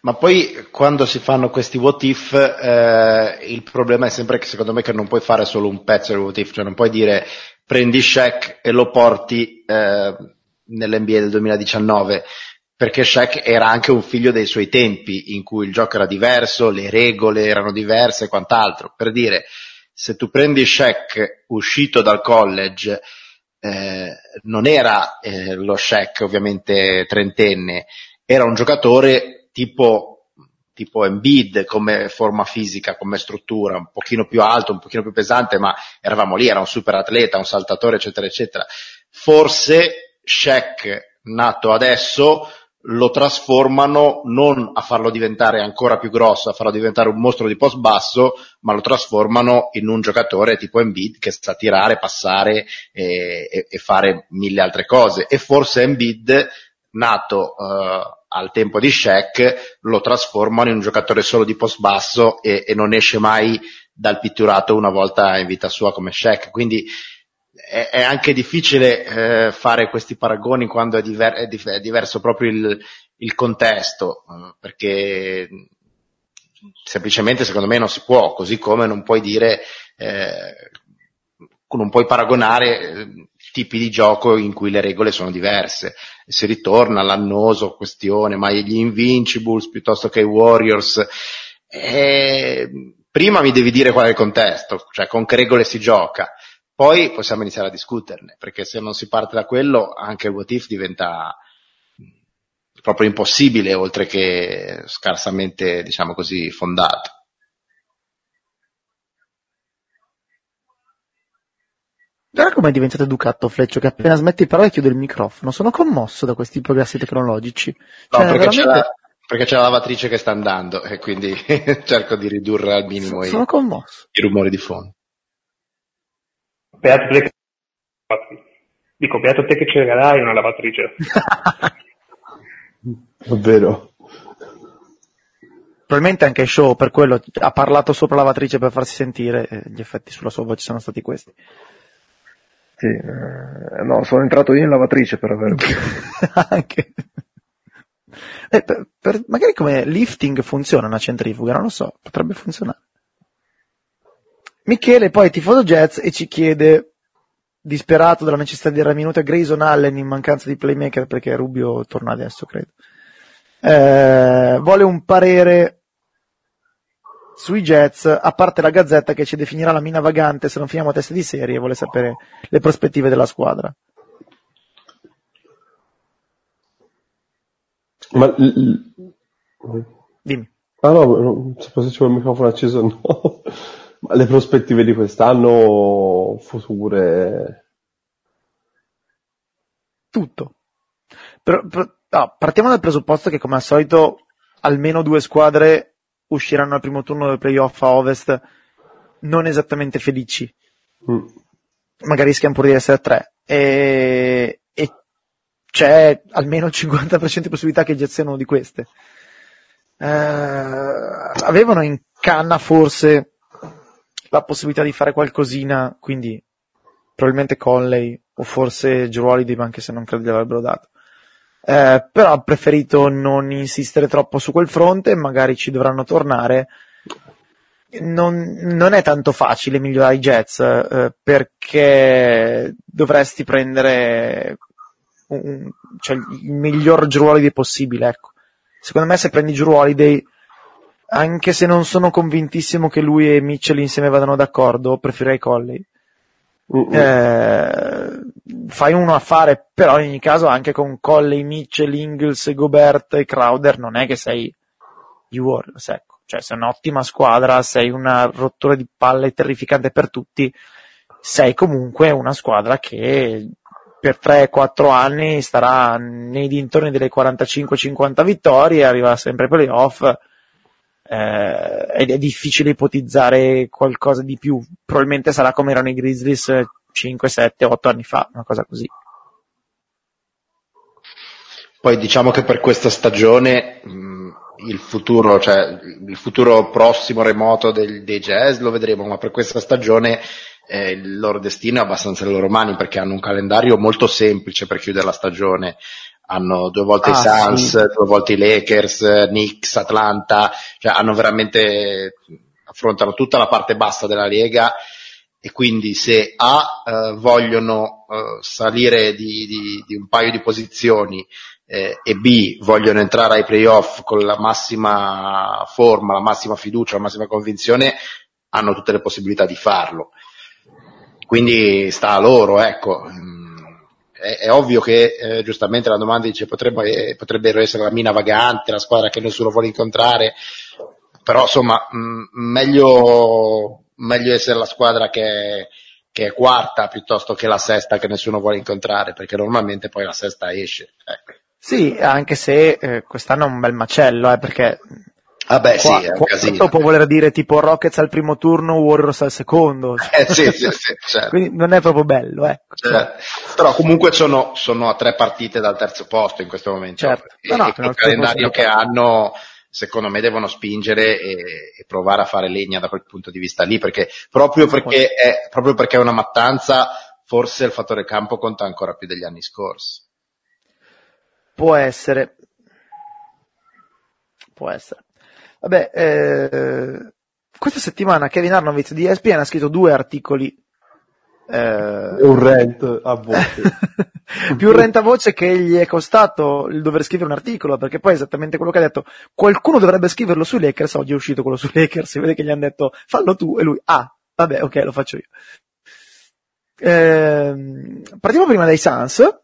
Ma poi quando si fanno questi what if, eh, il problema è sempre che secondo me che non puoi fare solo un pezzo di what if, cioè non puoi dire prendi Shaq e lo porti eh, nell'N B A del duemiladiciannove, perché Shaq era anche un figlio dei suoi tempi, in cui il gioco era diverso, le regole erano diverse e quant'altro. Per dire, se tu prendi Shaq uscito dal college, eh, non era eh, lo Shaq ovviamente trentenne, era un giocatore tipo, tipo Embiid come forma fisica, come struttura, un pochino più alto, un pochino più pesante, ma eravamo lì, era un super atleta, un saltatore, eccetera, eccetera. Forse Shaq, nato adesso, lo trasformano non a farlo diventare ancora più grosso, a farlo diventare un mostro di post basso, ma lo trasformano in un giocatore tipo Embiid che sa tirare, passare e, e, e fare mille altre cose. E forse Embiid, nato uh, al tempo di Shaq, lo trasformano in un giocatore solo di post basso e, e non esce mai dal pitturato una volta in vita sua come Shaq. Quindi è, è anche difficile eh, fare questi paragoni quando è, diver- è, di- è diverso proprio il, il contesto, eh, perché semplicemente secondo me non si può, così come non puoi dire eh, non puoi paragonare eh, tipi di gioco in cui le regole sono diverse. Si ritorna all'annoso questione, ma gli Invincibles piuttosto che i Warriors, eh, prima mi devi dire qual è il contesto, cioè con che regole si gioca, poi possiamo iniziare a discuterne, perché se non si parte da quello anche il what if diventa proprio impossibile, oltre che scarsamente, diciamo così, fondato. Guarda come è diventato educato Fleccio, che appena smetti di parlare chiude il microfono. Sono commosso da questi progressi tecnologici. No, cioè, perché, veramente... c'è la, perché c'è la lavatrice che sta andando e quindi cerco di ridurre al minimo sono i, commosso. i rumori di fondo. Beato te che... Dico, beato te che ce l'hai una lavatrice. Davvero. Probabilmente anche Show per quello ha parlato sopra la lavatrice per farsi sentire, e gli effetti sulla sua voce sono stati questi. Sì, eh, no, sono entrato io in lavatrice per averlo. Anche. Eh, per, per, magari come lifting funziona una centrifuga, non lo so, potrebbe funzionare. Michele poi tifoso Jazz e ci chiede, disperato dalla necessità di dare minuto a Grayson Allen in mancanza di playmaker, perché Rubio torna adesso, credo. Eh, vuole un parere sui Jets, a parte la Gazzetta che ci definirà la mina vagante se non finiamo a testa di serie, e vuole sapere le prospettive della squadra. Ma l- Dimmi. ah no, non so se c'è il microfono acceso, no. Ma le prospettive di quest'anno future? Tutto. Però, però, no, partiamo dal presupposto che come al solito almeno due squadre usciranno al primo turno del playoff a Ovest non esattamente felici. Mm. Magari rischiano pure di essere tre. E, e c'è almeno il cinquanta per cento di possibilità che i Jets siano una di queste. Eh, avevano in canna forse la possibilità di fare qualcosina, quindi probabilmente Conley o forse Jrue Holiday, anche se non credo li avrebbero dato. Eh, però ho preferito non insistere troppo su quel fronte, magari ci dovranno tornare. Non, non è tanto facile migliorare i Jets, eh, perché dovresti prendere un, cioè, il miglior Jrue Holiday possibile, ecco. Secondo me se prendi Jrue Holiday, anche se non sono convintissimo che lui e Mitchell insieme vadano d'accordo, preferirei Conley. Uh-uh. Eh, fai uno a fare, però in ogni caso anche con Conley, Mitchell, Ingles, Gobert e Crowder non è che sei gli Warriors, ecco. Cioè sei un'ottima squadra, sei una rottura di palle terrificante per tutti, sei comunque una squadra che per tre quattro anni starà nei dintorni delle quarantacinque cinquanta vittorie, arriverà sempre ai playoff. Eh, ed è difficile ipotizzare qualcosa di più, probabilmente sarà come erano i Grizzlies cinque, sette, otto anni fa, una cosa così. Poi diciamo che per questa stagione mh, il futuro, cioè il futuro prossimo remoto dei, dei Jazz lo vedremo, ma per questa stagione eh, il loro destino è abbastanza nelle loro mani, perché hanno un calendario molto semplice per chiudere la stagione. hanno due volte Ah, i Suns, sì. due volte i Lakers, Knicks, Atlanta, cioè hanno veramente, affrontano tutta la parte bassa della Lega, e quindi se A eh, vogliono eh, salire di, di, di un paio di posizioni eh, e B vogliono entrare ai playoff con la massima forma, la massima fiducia, la massima convinzione, hanno tutte le possibilità di farlo. Quindi sta a loro, ecco. È, è ovvio che eh, giustamente la domanda dice potrebbe, eh, potrebbero essere la mina vagante, la squadra che nessuno vuole incontrare, però insomma mh, meglio meglio essere la squadra che, che è quarta piuttosto che la sesta che nessuno vuole incontrare, perché normalmente poi la sesta esce, ecco. Sì, anche se eh, quest'anno è un bel macello, eh, perché Vabbè, qua, sì, è un qua casino. può voler dire tipo Rockets al primo turno, Warriors al secondo. Cioè. Eh, sì, sì, sì, certo. Quindi non è proprio bello, ecco. Cioè, però comunque sono, sono a tre partite dal terzo posto in questo momento. Certo. E, No, no, e col calendario che hanno, secondo me devono spingere e, e provare a fare legna da quel punto di vista lì, perché proprio perché è, proprio perché è una mattanza, forse il fattore campo conta ancora più degli anni scorsi. Può essere. Può essere. Vabbè, eh, questa settimana Kevin Arnovitz di E S P N ha scritto due articoli. Eh, un rant a voce. più un rant a voce che gli è costato il dover scrivere un articolo, perché poi è esattamente quello che ha detto. Qualcuno dovrebbe scriverlo sui Lakers, oggi è uscito quello sui Lakers, si vede che gli hanno detto fallo tu, e lui, ah, vabbè, ok, lo faccio io. Eh, partiamo prima dai Suns.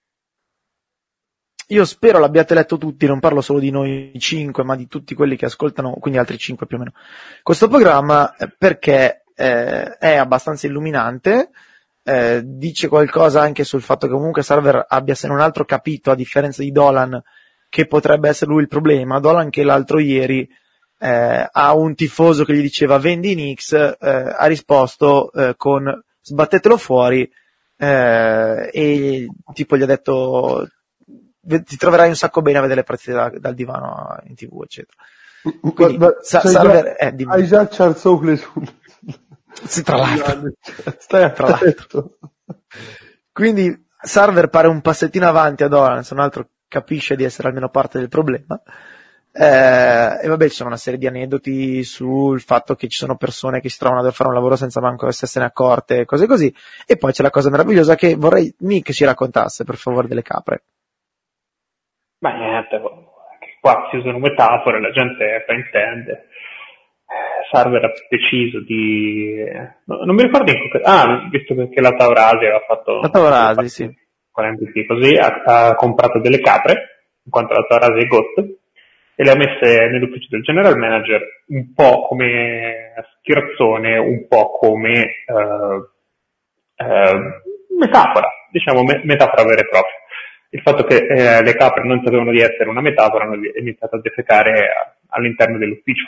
Io spero l'abbiate letto tutti, non parlo solo di noi cinque, ma di tutti quelli che ascoltano, quindi altri cinque più o meno, questo programma, perché eh, è abbastanza illuminante, eh, dice qualcosa anche sul fatto che comunque Sarver abbia se non altro capito, a differenza di Dolan, che potrebbe essere lui il problema. Dolan, che l'altro ieri eh, a un tifoso che gli diceva vendi i Knicks, eh, ha risposto eh, con sbattetelo fuori, eh, e tipo gli ha detto ti troverai un sacco bene a vedere le partite da, dal divano in tv, eccetera. Quindi, ma, ma, sa, cioè Sarver, già, eh, dimmi. hai già Charles Oakley sul... Sì, tra l'altro. Stai tra l'altro. Quindi Sarver pare un passettino avanti a Dolan, se non altro capisce di essere almeno parte del problema. Eh, e vabbè, ci sono una serie di aneddoti sul fatto che ci sono persone che si trovano a dover fare un lavoro senza manco essersene accorte, cose così. E poi c'è la cosa meravigliosa che vorrei Nick ci raccontasse, per favore, delle capre. Ma niente, qua si usano metafore, la gente fraintende. Sarver ha deciso di... non mi ricordo in che... ah, visto che la Taurasi aveva fatto... La Taurasi, sì. Con M V P, così, ha, ha comprato delle capre, in quanto la Taurasi è G O T, e le ha messe nell'ufficio del general manager un po' come schierzone, un po' come eh, eh, metafora, diciamo me- metafora vera e propria. Il fatto che eh, le capre non sapevano di essere una metafora hanno iniziato a defecare a, all'interno dell'ufficio.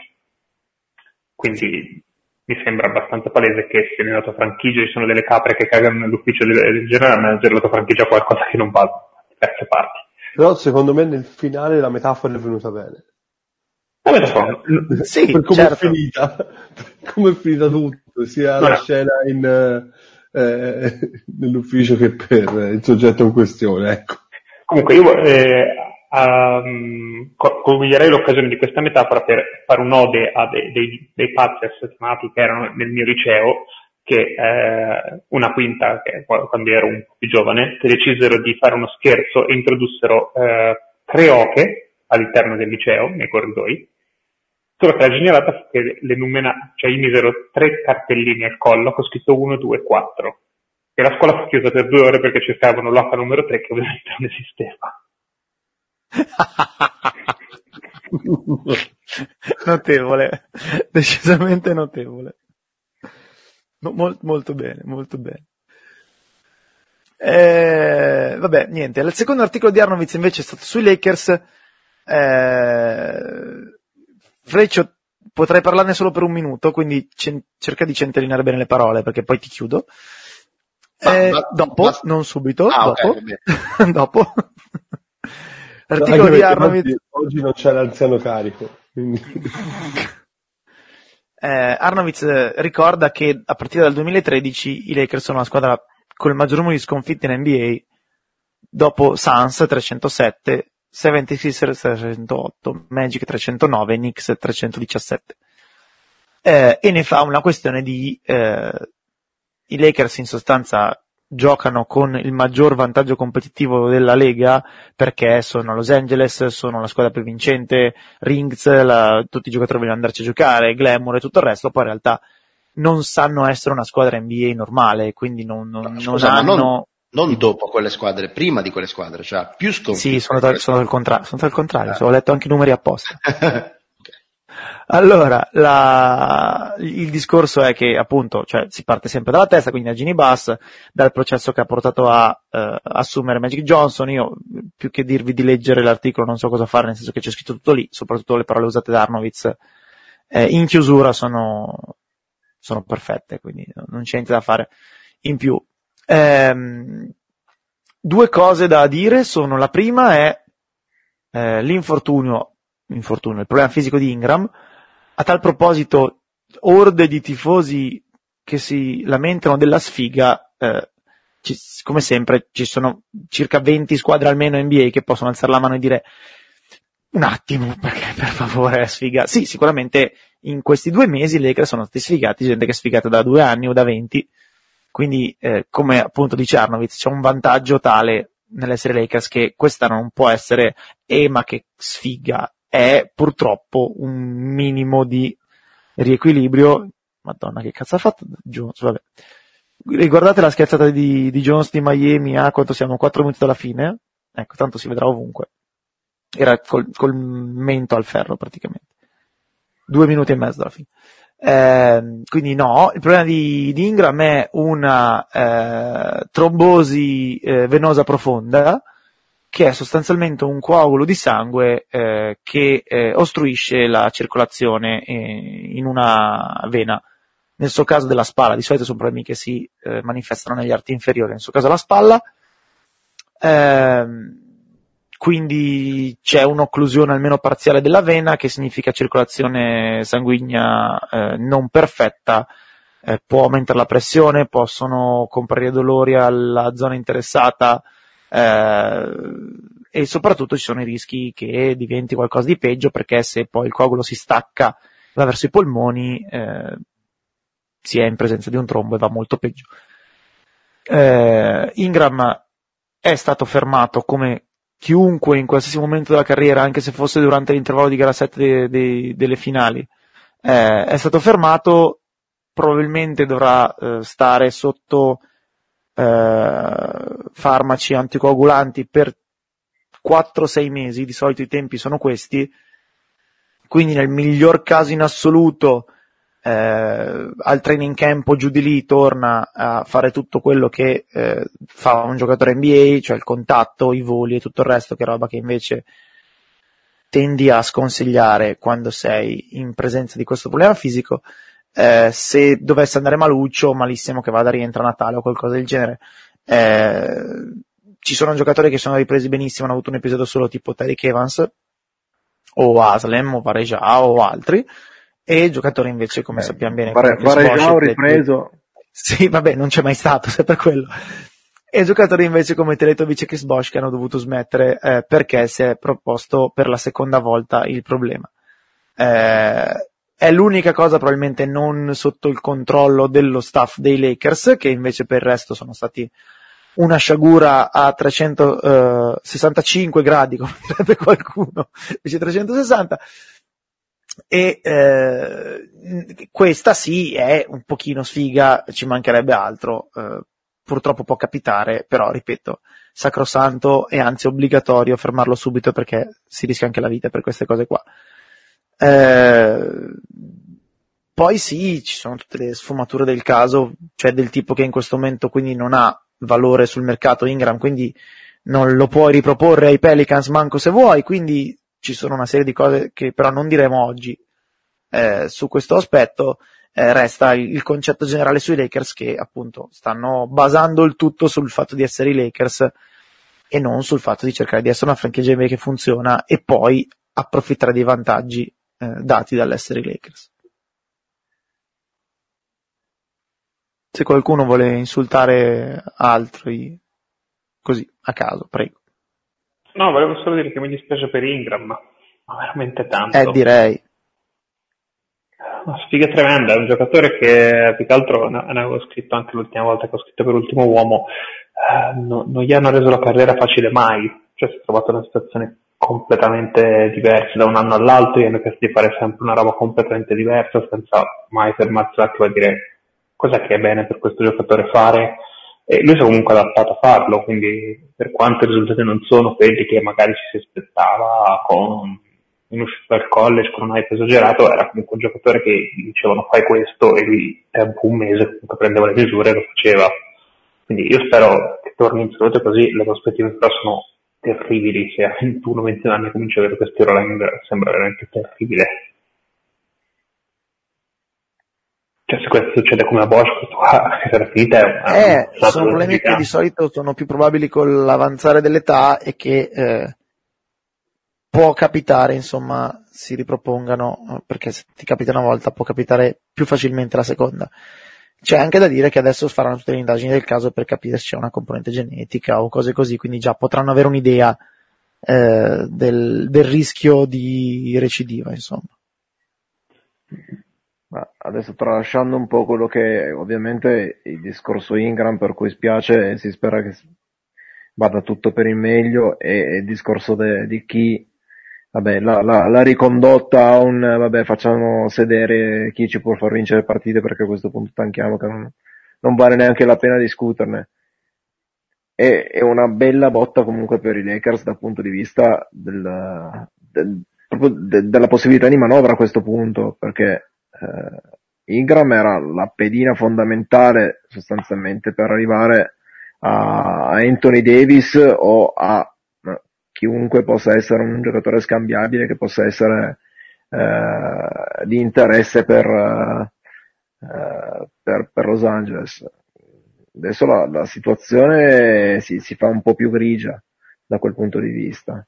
Quindi mi sembra abbastanza palese che se nella tua franchigia ci sono delle capre che cagano nell'ufficio del, del general manager, la tua franchigia ha qualcosa che non va da diverse parti. Però secondo me nel finale la metafora è venuta bene. La metafora, sì, per come certo. è finita, per come è finita tutto, sia no, la no. scena in, eh, nell'ufficio che per il soggetto in questione, ecco. Comunque io eh, um, coglierei l'occasione di questa metafora per fare un'ode a dei, dei, dei pazzi assassinati che erano nel mio liceo, che eh, una quinta, che, quando ero un po' più giovane, che decisero di fare uno scherzo e introdussero eh, tre oche all'interno del liceo, nei corridoi, solo che la genialata fu che le numena, cioè gli misero tre cartellini al collo con scritto uno, due, quattro. E la scuola fu chiusa per due ore perché cercavano l'oca numero tre che ovviamente non esisteva. Notevole, decisamente notevole. Mol, molto bene, molto bene. Eh, vabbè, niente. Il secondo articolo di Arnovitz invece è stato sui Lakers. Eh, Freccio, potrei parlarne solo per un minuto, quindi cen- cerca di centellinare bene le parole perché poi ti chiudo. Eh, ma, dopo, ma... non subito, ah, dopo. Okay, dopo. L'articolo di Arnovitz. Oggi, oggi non c'è l'anziano carico. Quindi... eh, Arnovitz ricorda che a partire dal duemilatredici i Lakers sono la squadra con il maggior numero di sconfitte in N B A dopo Suns trecentosette, settantasei trecentootto, Magic trecentonove, Knicks trecentodiciassette. Eh, e ne fa una questione di eh, i Lakers in sostanza giocano con il maggior vantaggio competitivo della Lega perché sono Los Angeles, sono la squadra più vincente, rings, la, tutti i giocatori vogliono andarci a giocare, glamour e tutto il resto, poi in realtà non sanno essere una squadra N B A normale, quindi non, non, No, non scusa, hanno... non, non dopo quelle squadre, prima di quelle squadre, cioè più sconfitte. Sì, sono, da, sono al contrario, sono al contrario, Eh. ho letto anche i numeri apposta. Okay. Allora, la, il discorso è che appunto, cioè, si parte sempre dalla testa, quindi da Ginny Bass, dal processo che ha portato a eh, assumere Magic Johnson. Io, più che dirvi di leggere l'articolo, non so cosa fare, nel senso che c'è scritto tutto lì, soprattutto le parole usate da Arnovitz, eh, in chiusura sono, sono perfette, quindi non c'è niente da fare in più. Ehm, due cose da dire sono, la prima è eh, l'infortunio, infortunio, il problema fisico di Ingram. A tal proposito, orde di tifosi che si lamentano della sfiga, eh, ci, come sempre ci sono circa venti squadre almeno N B A che possono alzare la mano e dire un attimo, perché per favore è sfiga. Sì, sicuramente in questi due mesi le Lakers sono stati sfigati, gente che è sfigata da due anni o da venti, quindi eh, come appunto dice Arnovitz, c'è un vantaggio tale nell'essere Lakers che questa non può essere eh ma che sfiga, è purtroppo un minimo di riequilibrio. Madonna, che cazzo ha fatto Jones? Vabbè. Riguardate la scherzata di, di Jones di Miami a ah, quanto siamo? quattro minuti dalla fine? Ecco, tanto si vedrà ovunque. Era col, col mento al ferro praticamente. Due minuti e mezzo dalla fine. Eh, quindi no, il problema di, di Ingram è una eh, trombosi eh, venosa profonda, che è sostanzialmente un coagulo di sangue eh, che eh, ostruisce la circolazione eh, in una vena. Nel suo caso della spalla, di solito sono problemi che si eh, manifestano negli arti inferiori, nel suo caso la spalla, eh, quindi c'è un'occlusione almeno parziale della vena, che significa circolazione sanguigna eh, non perfetta, eh, può aumentare la pressione, possono comparire dolori alla zona interessata, eh, e soprattutto ci sono i rischi che diventi qualcosa di peggio, perché se poi il coagulo si stacca, va verso i polmoni, eh, si è in presenza di un trombo e va molto peggio. Eh, Ingram è stato fermato come chiunque in qualsiasi momento della carriera, anche se fosse durante l'intervallo di gara sette de, de, delle finali, eh, è stato fermato, probabilmente dovrà eh, stare sotto eh, farmaci anticoagulanti per quattro sei mesi, di solito i tempi sono questi, quindi nel miglior caso in assoluto eh, al training camp o giù di lì torna a fare tutto quello che eh, fa un giocatore N B A, cioè il contatto, i voli e tutto il resto, che è roba che invece tendi a sconsigliare quando sei in presenza di questo problema fisico. Eh, se dovesse andare maluccio, malissimo che vada, rientra a Natale o qualcosa del genere. Eh, ci sono giocatori che sono ripresi benissimo, hanno avuto un episodio solo, tipo Tariq Evans o Haslem o Varejao o altri, e giocatori invece, come eh, sappiamo bene, Vare, Varejao ripreso, sì, vabbè, non c'è mai stato, se per quello, e giocatori invece come Teletovic e Chris Bosh che hanno dovuto smettere eh, perché si è proposto per la seconda volta il problema. Eh, è l'unica cosa probabilmente non sotto il controllo dello staff dei Lakers, che invece per il resto sono stati una sciagura a trecentosessantacinque gradi, come direbbe qualcuno, invece trecentosessanta, e eh, questa sì è un pochino sfiga, ci mancherebbe altro, eh, purtroppo può capitare, però ripeto, sacrosanto e anzi obbligatorio fermarlo subito, perché si rischia anche la vita per queste cose qua. Eh, poi sì, ci sono tutte le sfumature del caso, cioè del tipo che in questo momento quindi non ha valore sul mercato Ingram, quindi non lo puoi riproporre ai Pelicans manco se vuoi, quindi ci sono una serie di cose che però non diremo oggi eh, su questo aspetto. Eh, resta il, il concetto generale sui Lakers, che appunto stanno basando il tutto sul fatto di essere i Lakers e non sul fatto di cercare di essere una franchigia N B A che funziona e poi approfittare dei vantaggi eh, dati dall'essere i Lakers. Se qualcuno vuole insultare altri così, a caso, prego. No, volevo solo dire che mi dispiace per Ingram, ma veramente tanto. Eh, direi. Una sfiga tremenda, è un giocatore che più che altro, ne avevo scritto anche l'ultima volta che ho scritto per Ultimo Uomo, eh, no, non gli hanno reso la carriera facile mai, cioè si è trovato in una situazione completamente diversa da un anno all'altro, gli hanno chiesto di fare sempre una roba completamente diversa senza mai fermarsi un attimo a dire cos'è che è bene per questo giocatore fare, e lui si è comunque adattato a farlo, quindi per quanto i risultati non sono quelli che magari ci si aspettava con in uscita dal college con un hype esagerato, era comunque un giocatore che gli dicevano fai questo e lui tempo un mese comunque prendeva le misure e lo faceva. Quindi io spero che torni in salute, così le prospettive però sono terribili, se a ventuno ventuno anni comincio a vedere questo Euroland sembra veramente terribile. Cioè se questo succede come a Bosch, questo qua che sarà finita è una, eh, una sono problemi che di solito sono più probabili con l'avanzare dell'età e che eh, può capitare, insomma, si ripropongano, perché se ti capita una volta può capitare più facilmente la seconda. C'è anche da dire che adesso faranno tutte le indagini del caso per capire se c'è una componente genetica o cose così, quindi già potranno avere un'idea eh, del, del rischio di recidiva, insomma. Ma adesso tralasciando un po' quello che è ovviamente il discorso Ingram, per cui spiace e si spera che vada tutto per il meglio, e il discorso de, di chi vabbè, la, la, la ricondotta a un, vabbè, facciamo sedere chi ci può far vincere partite perché a questo punto tanchiamo, che non, non vale neanche la pena discuterne. È, è una bella botta comunque per i Lakers dal punto di vista del, del, proprio de, della possibilità di manovra a questo punto, perché eh, Ingram era la pedina fondamentale sostanzialmente per arrivare a, a Anthony Davis o a chiunque possa essere un giocatore scambiabile che possa essere eh, di interesse per, eh, per, per Los Angeles. Adesso la, la situazione si, si fa un po' più grigia da quel punto di vista.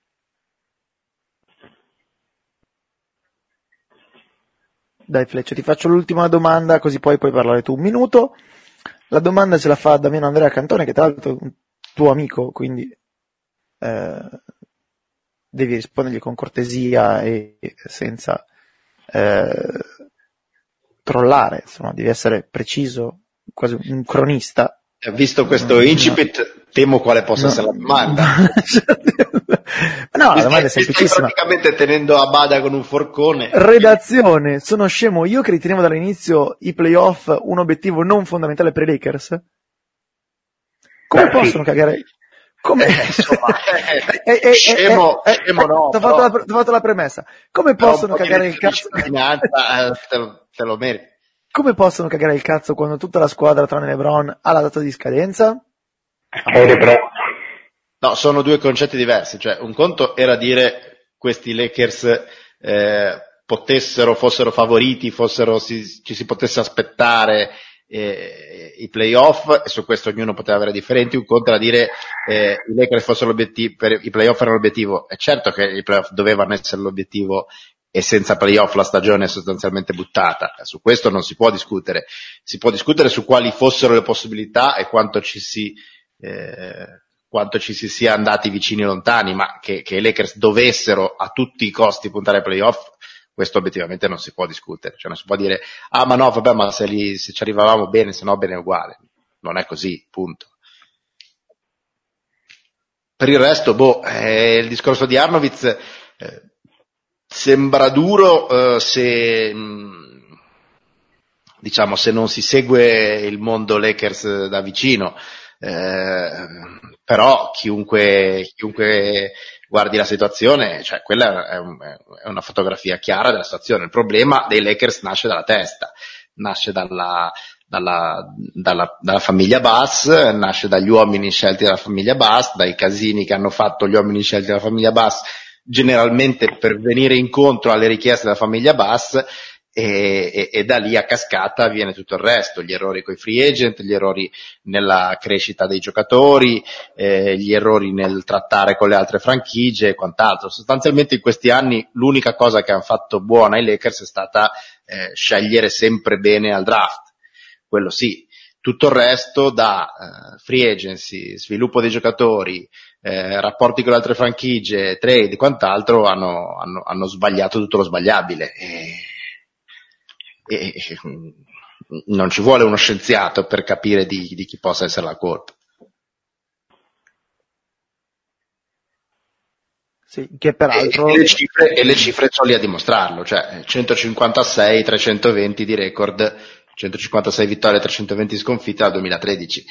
Dai Fleccio, ti faccio l'ultima domanda così poi puoi parlare tu un minuto. La domanda ce la fa Damiano Andrea Cantone, che tra l'altro è un tuo amico, quindi Eh, devi rispondergli con cortesia e senza eh, trollare, insomma, devi essere preciso, quasi un cronista. Visto questo incipit, no. Temo quale possa no. essere la domanda. No, la domanda è semplicissima. Praticamente tenendo a bada con un forcone. Redazione, sono scemo io che ritenevo dall'inizio i playoff un obiettivo non fondamentale per i Lakers? Come Beh, possono sì. cagare... Come eh, insomma, eh, eh, scemo, eh, scemo no, ti ho fatto, la, fatto la premessa. Come possono cagare il cazzo? Te lo, te lo meriti. Come possono cagare il cazzo quando tutta la squadra tranne LeBron ha la data di scadenza? Eh, no, sono due concetti diversi. Cioè, un conto era dire questi Lakers eh, potessero, fossero favoriti, fossero, si, ci si potesse aspettare Eh, i playoff, e su questo ognuno poteva avere differenti. Un conto era dire eh, i Lakers fossero l'obiettivo, per, i playoff erano l'obiettivo. È certo che i playoff dovevano essere l'obiettivo e senza playoff la stagione è sostanzialmente buttata. Su questo non si può discutere. Si può discutere su quali fossero le possibilità e quanto ci si eh, quanto ci si sia andati vicini e lontani, ma che, che i Lakers dovessero a tutti i costi puntare ai playoff, questo obiettivamente non si può discutere. Cioè non si può dire ah ma no vabbè, ma se, li, se ci arrivavamo bene, se no bene uguale. Non è così, punto. Per il resto, boh, eh, il discorso di Arnovitz eh, sembra duro eh, se mh, diciamo se non si segue il mondo Lakers da vicino, eh, però chiunque chiunque guardi la situazione, cioè quella è, un, è una fotografia chiara della situazione. Il problema dei Lakers nasce dalla testa, nasce dalla, dalla, dalla, dalla famiglia Bass, nasce dagli uomini scelti dalla famiglia Bass, dai casini che hanno fatto gli uomini scelti dalla famiglia Bass, generalmente per venire incontro alle richieste della famiglia Bass, e, e, e da lì a cascata viene tutto il resto, gli errori coi free agent, gli errori nella crescita dei giocatori, eh, gli errori nel trattare con le altre franchigie e quant'altro. Sostanzialmente in questi anni l'unica cosa che hanno fatto buona i Lakers è stata eh, scegliere sempre bene al draft, quello sì, Tutto il resto, da uh, free agency, sviluppo dei giocatori, eh, rapporti con le altre franchigie, trade e quant'altro, hanno, hanno, hanno sbagliato tutto lo sbagliabile. E, e, e non ci vuole uno scienziato per capire di, di chi possa essere la colpa. Sì, che peraltro... E, e, le cifre, e le cifre sono lì a dimostrarlo, cioè centocinquantasei, trecentoventi di record, centocinquantasei vittorie, trecentoventi sconfitte dal duemilatredici.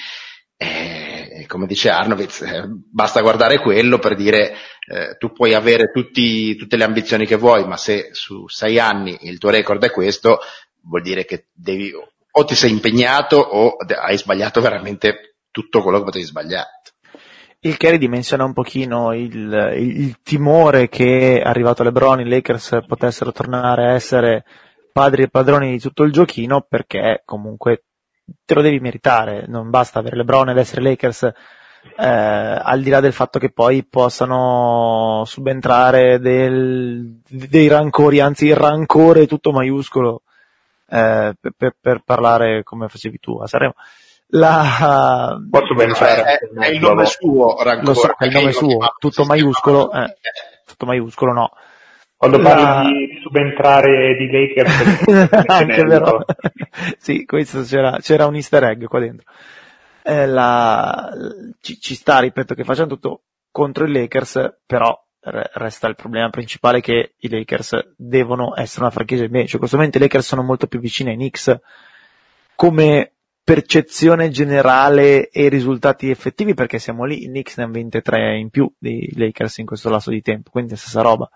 E, come dice Arnovitz, eh, basta guardare quello per dire eh, tu puoi avere tutti, tutte le ambizioni che vuoi, ma se su sei anni il tuo record è questo, vuol dire che devi o ti sei impegnato o hai sbagliato veramente tutto quello che potevi sbagliare. Il che ridimensiona un pochino il, il, il timore che arrivato LeBron i Lakers potessero tornare a essere padri e padroni di tutto il giochino, perché comunque te lo devi meritare, non basta avere LeBron ed essere Lakers, eh, al di là del fatto che poi possano subentrare del, dei rancori, anzi il rancore tutto maiuscolo, eh, per, per, per parlare come facevi tu a Sanremo. La... Posso pensare è, è il nome suo, rancore, lo so che è il nome suo, tutto maiuscolo, eh, tutto maiuscolo no. Quando La... parli di subentrare di Lakers, anche vero. Sì, questo c'era, c'era un easter egg qua dentro. Eh, la... ci, ci sta, ripeto, che facciano tutto contro i Lakers, però resta il problema principale che i Lakers devono essere una franchigia in meglio. Cioè, in questo momento i Lakers sono molto più vicini ai Knicks come percezione generale e risultati effettivi, perché siamo lì, i Knicks ne hanno ventitré in più dei Lakers in questo lasso di tempo, quindi è la stessa roba.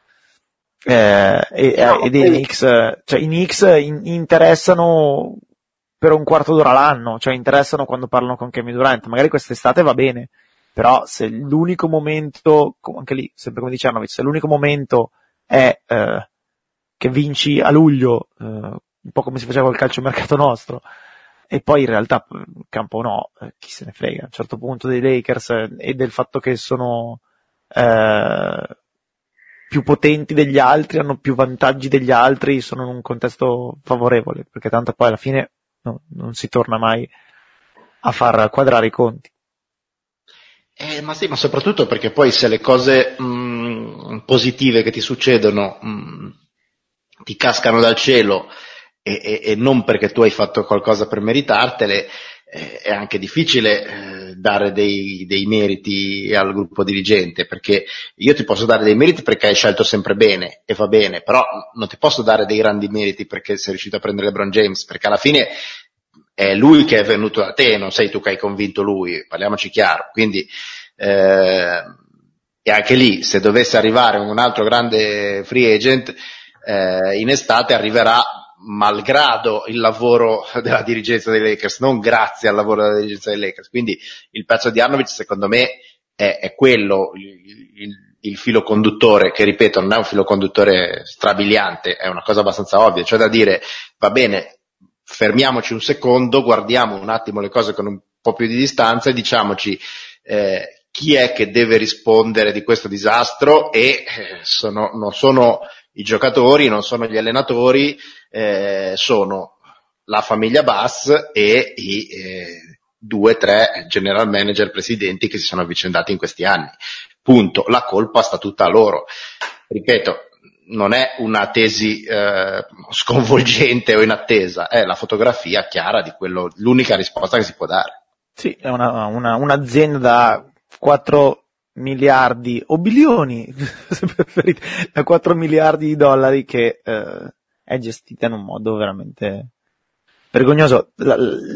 Eh, e, no, e dei Knicks, cioè i Knicks in, interessano per un quarto d'ora l'anno, cioè interessano quando parlano con Kevin Durant, magari quest'estate va bene, però se l'unico momento, anche lì, sempre come dice Arnovitz, se l'unico momento è eh, che vinci a luglio, eh, un po' come si faceva col calciomercato nostro, e poi in realtà il campo no, eh, chi se ne frega a un certo punto dei Lakers eh, e del fatto che sono eh, più potenti degli altri, hanno più vantaggi degli altri, sono in un contesto favorevole, perché tanto poi alla fine no, non si torna mai a far quadrare i conti. Eh, ma sì, ma soprattutto perché poi se le cose mh, positive che ti succedono mh, ti cascano dal cielo e, e, e non perché tu hai fatto qualcosa per meritartele, eh, è anche difficile eh, dare dei, dei meriti al gruppo dirigente, perché io ti posso dare dei meriti perché hai scelto sempre bene e va bene, però non ti posso dare dei grandi meriti perché sei riuscito a prendere LeBron James, perché alla fine è lui che è venuto da te, non sei tu che hai convinto lui, parliamoci chiaro. Quindi eh, e anche lì, se dovesse arrivare un altro grande free agent eh, in estate, arriverà malgrado il lavoro della dirigenza dei Lakers, non grazie al lavoro della dirigenza dei Lakers. Quindi il pezzo di Arnovitz secondo me è, è quello il, il, il filo conduttore, che ripeto non è un filo conduttore strabiliante, è una cosa abbastanza ovvia, cioè da dire va bene, fermiamoci un secondo, guardiamo un attimo le cose con un po' più di distanza e diciamoci eh, chi è che deve rispondere di questo disastro, e eh, sono, non sono i giocatori, non sono gli allenatori, eh, sono la famiglia Bass e i eh, due, tre general manager presidenti che si sono avvicendati in questi anni. Punto. La colpa sta tutta a loro. Ripeto, non è una tesi eh, sconvolgente o inattesa, è la fotografia chiara di quello, l'unica risposta che si può dare. Sì, è una, una, un'azienda da quattro miliardi o bilioni, se preferite, da quattro miliardi di dollari che eh, è gestita in un modo veramente vergognoso. La,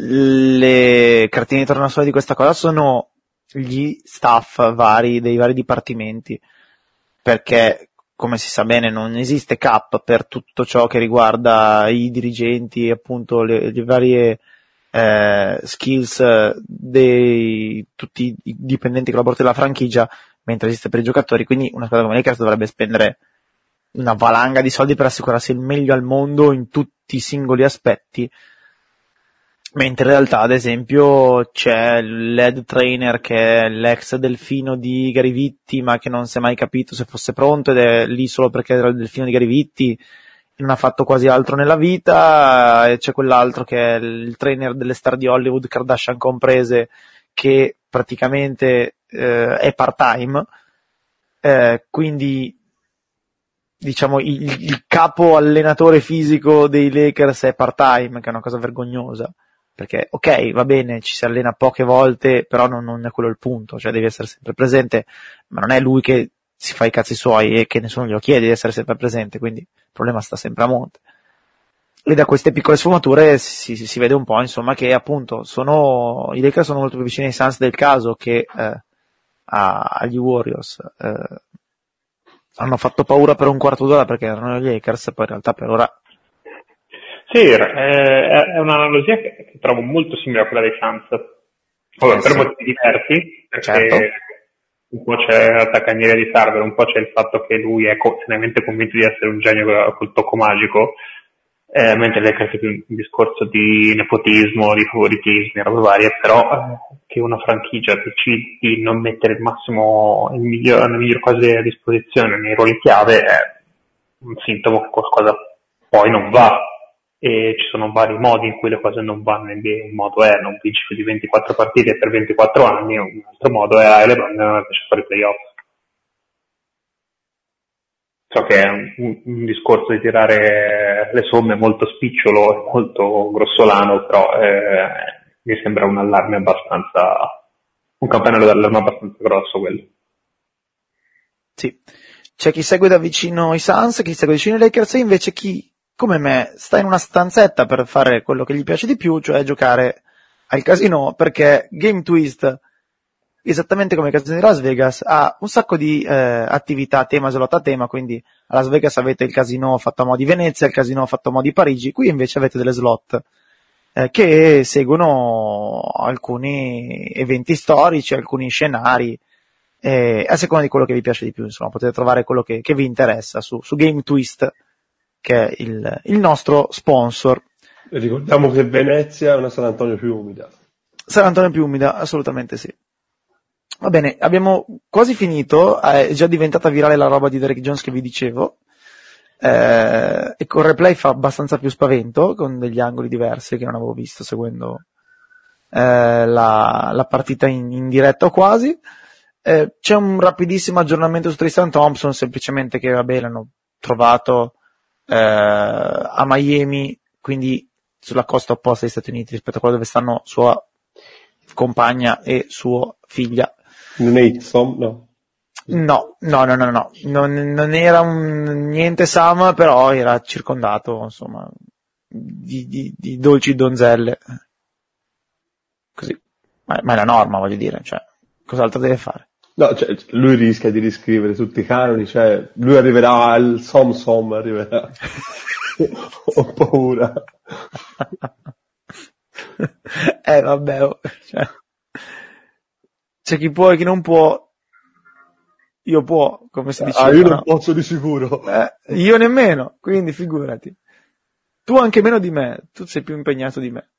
le cartine di tornasole di questa cosa sono gli staff vari dei vari dipartimenti, perché come si sa bene non esiste cap per tutto ciò che riguarda i dirigenti e appunto le, le varie eh, skills dei tutti i dipendenti collaboratori della franchigia, mentre esiste per i giocatori. Quindi una squadra come Lakers dovrebbe spendere una valanga di soldi per assicurarsi il meglio al mondo in tutti i singoli aspetti, mentre in realtà ad esempio c'è l'head trainer che è l'ex delfino di Gary Vitti, ma che non si è mai capito se fosse pronto ed è lì solo perché era il delfino di Gary Vitti, non ha fatto quasi altro nella vita, e c'è quell'altro che è il trainer delle star di Hollywood, Kardashian comprese, che praticamente eh, è part-time, eh, quindi diciamo il, il capo allenatore fisico dei Lakers è part-time, che è una cosa vergognosa, perché ok, va bene, ci si allena poche volte, però non, non è quello il punto, cioè devi essere sempre presente, ma non è lui che si fa i cazzi suoi e che nessuno glielo chiede di essere sempre presente, quindi il problema sta sempre a monte. E da queste piccole sfumature si, si, si vede un po', insomma, che appunto sono i Lakers sono molto più vicini ai Suns del caso che eh, a, agli Warriors. Eh, hanno fatto paura per un quarto d'ora perché erano gli Lakers, poi in realtà per ora... Sì, eh, è un'analogia che, che trovo molto simile a quella dei Suns. Allora, Eh, per sì. motivi diversi, perché Certo. un po' c'è la taccanieria di Sarver, un po' c'è il fatto che lui è co- seriamente convinto di essere un genio col, col tocco magico, eh, mentre lei è più un discorso di nepotismo, di favoritismi, robe varie, però eh, che una franchigia decidi di non mettere il massimo, il miglior, le migliori cose a disposizione nei ruoli chiave è un sintomo che qualcosa poi non va, e ci sono vari modi in cui le cose non vanno in N B A. Un modo è non vinci più di ventiquattro partite per ventiquattro anni, un altro modo è hai le bande non riesci a fare i playoff. So che è un, un, un discorso di tirare le somme molto spicciolo, molto grossolano, però eh, mi sembra un allarme abbastanza, un campanello d'allarme abbastanza grosso quello. Sì. C'è chi segue da vicino i Suns, chi segue da vicino i Lakers, e invece chi, come me, sta in una stanzetta per fare quello che gli piace di più, cioè giocare al casino, perché Game Twist, esattamente come il casino di Las Vegas, ha un sacco di eh, attività a tema, slot a tema, quindi a Las Vegas avete il casino fatto a mo' di Venezia, il casino fatto a mo' di Parigi, qui invece avete delle slot eh, che seguono alcuni eventi storici, alcuni scenari, eh, a seconda di quello che vi piace di più, insomma, potete trovare quello che, che vi interessa su, su Game Twist, che è il, il nostro sponsor. E ricordiamo che Venezia è una San Antonio più umida. San Antonio più umida, assolutamente sì. Va bene, abbiamo quasi finito, è già diventata virale la roba di Derek Jones che vi dicevo, eh, e con replay fa abbastanza più spavento, con degli angoli diversi che non avevo visto seguendo eh, la, la partita in, in diretta o quasi. Eh, c'è un rapidissimo aggiornamento su Tristan Thompson, semplicemente che vabbè l'hanno trovato eh, a Miami, quindi sulla costa opposta degli Stati Uniti rispetto a quella dove stanno sua compagna e sua figlia. Non è Ixom, no. No, no, no, no, no, non, non era un, niente Sam, però era circondato, insomma, di, di, di dolci donzelle. Così. Ma, ma è la norma, voglio dire, cioè, cos'altro deve fare? No, cioè, lui rischia di riscrivere tutti i canoni, cioè, lui arriverà al Som Som, arriverà. Ho paura. eh, vabbè, oh, cioè, c'è chi può e chi non può. Io può, come si dice. Ah, io non posso di sicuro. Eh, io nemmeno, quindi figurati. Tu anche meno di me, tu sei più impegnato di me.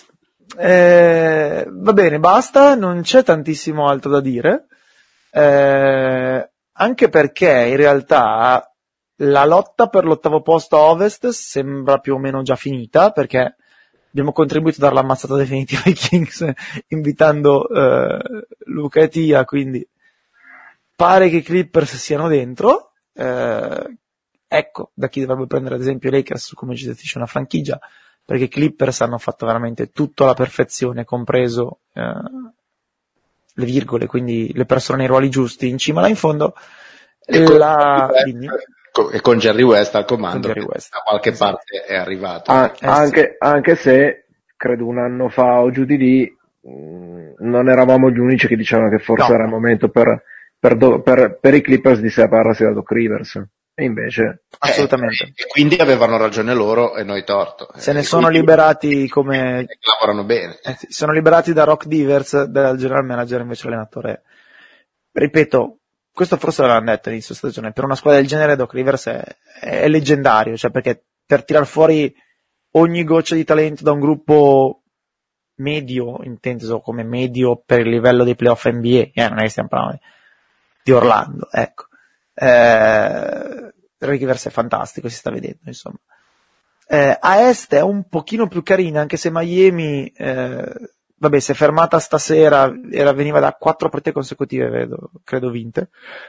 Eh, va bene, basta, non c'è tantissimo altro da dire, eh, anche perché in realtà la lotta per l'ottavo posto a Ovest sembra più o meno già finita, perché abbiamo contribuito a dare l'ammazzata definitiva ai Kings invitando eh, Luca e Tia, quindi pare che i Clippers siano dentro, eh, ecco da chi dovrebbe prendere ad esempio i Lakers su come gestisce una franchigia, perché i Clippers hanno fatto veramente tutto alla perfezione, compreso eh, le virgole, quindi le persone nei ruoli giusti in cima là in fondo, e la... con, e con Jerry West al comando, Jerry West. da qualche Esatto. parte è arrivato. Ah, Eh, anche, sì. anche se credo un anno fa o giù di lì mh, non eravamo gli unici che dicevano che forse No. era il momento per, per, do, per, per i Clippers di separarsi da Doc Rivers, e invece Assolutamente. Eh, e quindi avevano ragione loro e noi torto. Se ne E sono quindi liberati come... lavorano bene. Eh sì, sono liberati da Rock Divers, dal general manager, invece l'allenatore. Ripeto, questo forse l'avevano detto all'inizio stagione, per una squadra del genere Doc Rivers è, è leggendario, cioè perché per tirar fuori ogni goccia di talento da un gruppo medio, inteso come medio per il livello dei playoff N B A, eh, non è che stiamo parlando di Orlando, ecco. Eh, Rivers è fantastico, si sta vedendo, insomma. Eh, a est è un pochino più carina, anche se Miami, eh, vabbè, si è fermata stasera, era, veniva da quattro partite consecutive, vedo, credo vinte.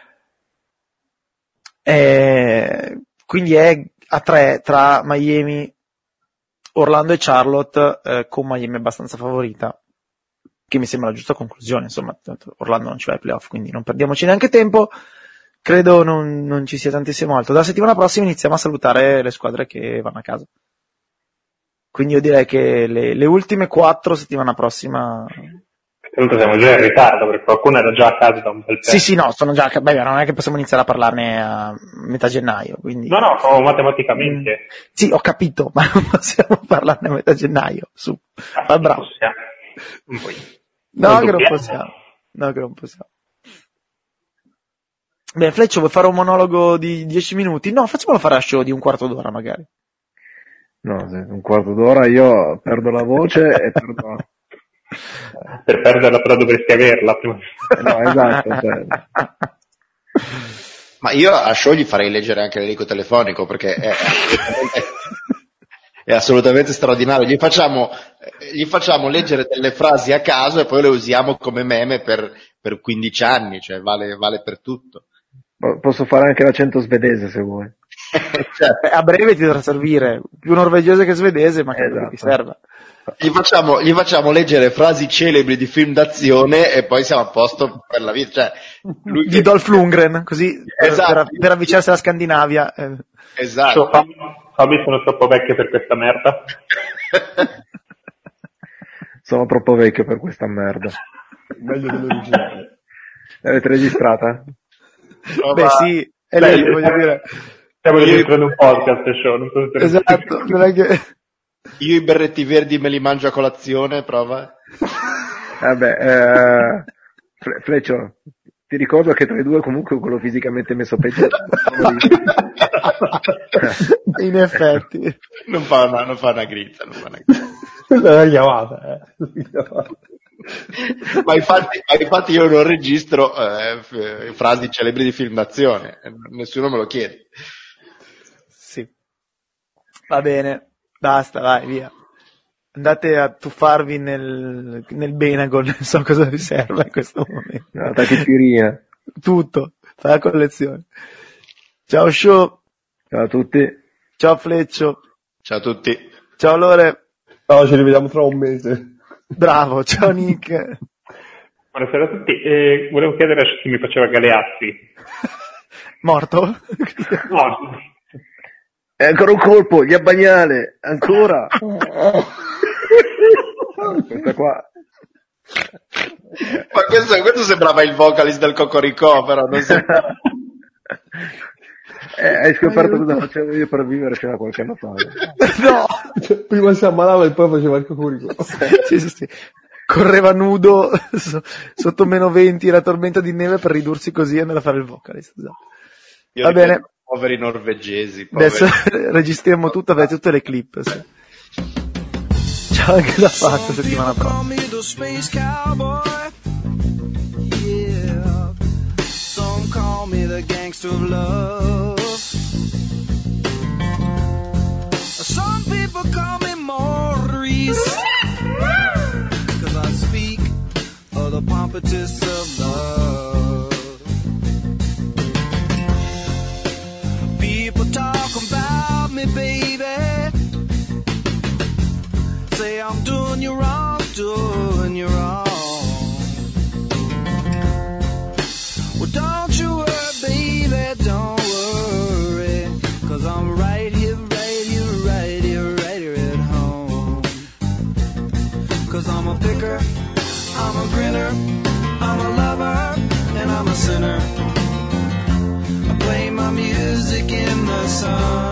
Eh, quindi è a tre tra Miami, Orlando e Charlotte, eh, con Miami abbastanza favorita, che mi sembra la giusta conclusione. Insomma, Orlando non ci va ai playoff, quindi non perdiamoci neanche tempo. Credo non, non ci sia tantissimo altro. Dalla settimana prossima iniziamo a salutare le squadre che vanno a casa. Quindi io direi che le, le ultime quattro settimana prossima... Comunque siamo già in ritardo, perché qualcuno era già a casa da un bel tempo. Sì, sì, no, sono già... Beh, non è che possiamo iniziare a parlarne a metà gennaio, quindi... No, no, no, matematicamente. Mm, sì, ho capito, ma non possiamo parlarne a metà gennaio. Su, fa bravo. Possiamo. No, che non possiamo. No, che non possiamo. Beh, Fleccio, vuoi fare un monologo di dieci minuti? No, facciamolo fare a show di un quarto d'ora, magari. No, se un quarto d'ora io perdo la voce e perdo... Per perderla però dovresti averla prima. No, esatto. Cioè. Ma io a show gli farei leggere anche l'elenco telefonico, perché è assolutamente, è assolutamente straordinario. Gli facciamo, gli facciamo leggere delle frasi a caso e poi le usiamo come meme per, per quindici anni, cioè vale, vale per tutto. Posso fare anche l'accento svedese se vuoi. Cioè, a breve ti dovrà servire più norvegese che svedese, ma credo esatto. che ti serva. Gli facciamo, gli facciamo leggere frasi celebri di film d'azione e poi siamo a posto per la vita. Cioè, lui di che... Dolph Lundgren, così esatto. per, per, per avvicinarsi alla Scandinavia. Eh. Esatto. Fabi, sono troppo vecchio per questa merda. Sono troppo vecchio per questa merda. Meglio dell'originale. L'avete registrata? No, Beh ma... sì, è lei, voglio dire. Stiamo registrando un podcast show, non so se esatto, non è che... Io i berretti verdi me li mangio a colazione, prova. Vabbè, eh, Fle- Fleccio, ti ricordo che tra i due comunque quello fisicamente messo peggio. In effetti. Non fa una, non fa una grizza, non fa una grizza. La chiamata, eh. Ma infatti, infatti io non registro eh, f- frasi celebri di film d'azione, nessuno me lo chiede. Sì. Va bene, basta, vai, via. Andate a tuffarvi nel, nel Benagon, non so cosa vi serve in questo momento. No, tachipirina. Tutto, fai la collezione. Ciao Show. Ciao a tutti. Ciao Fleccio. Ciao a tutti. Ciao Lore. Ciao, ci rivediamo tra un mese. Bravo, ciao Nick. Buonasera a tutti. Eh, volevo chiedere se mi faceva Galeazzi. Morto? No. È ancora un colpo, gli abbagnale, ancora. Questa qua. Ma questo, questo sembrava il vocalist del Cocorico, però non sembra. Eh, hai scoperto cosa facevo io per vivere fino a qualche anno fa? No! Cioè, prima si ammalava e poi faceva il cocorico. Sì, sì, sì. Correva nudo so, sotto meno venti e la tormenta di neve per ridursi così e andare a fare il vocalist. Esatto. Io Va bene. Poveri norvegesi. Poveri. Adesso registriamo tutto, avete tutte le clip. Sì. Ciao anche da Fazio settimana prossima. Call me the gangster of love. Some people call me Maurice, cause I speak of the pompatus of love. People talk about me, baby, say I'm doing you wrong, doing you wrong. Well, don't you worry, baby, don't worry, cause I'm right here, right here, right here, right here at home. Cause I'm a picker, I'm a grinner, I'm a lover, and I'm a sinner. I play my music in the sun.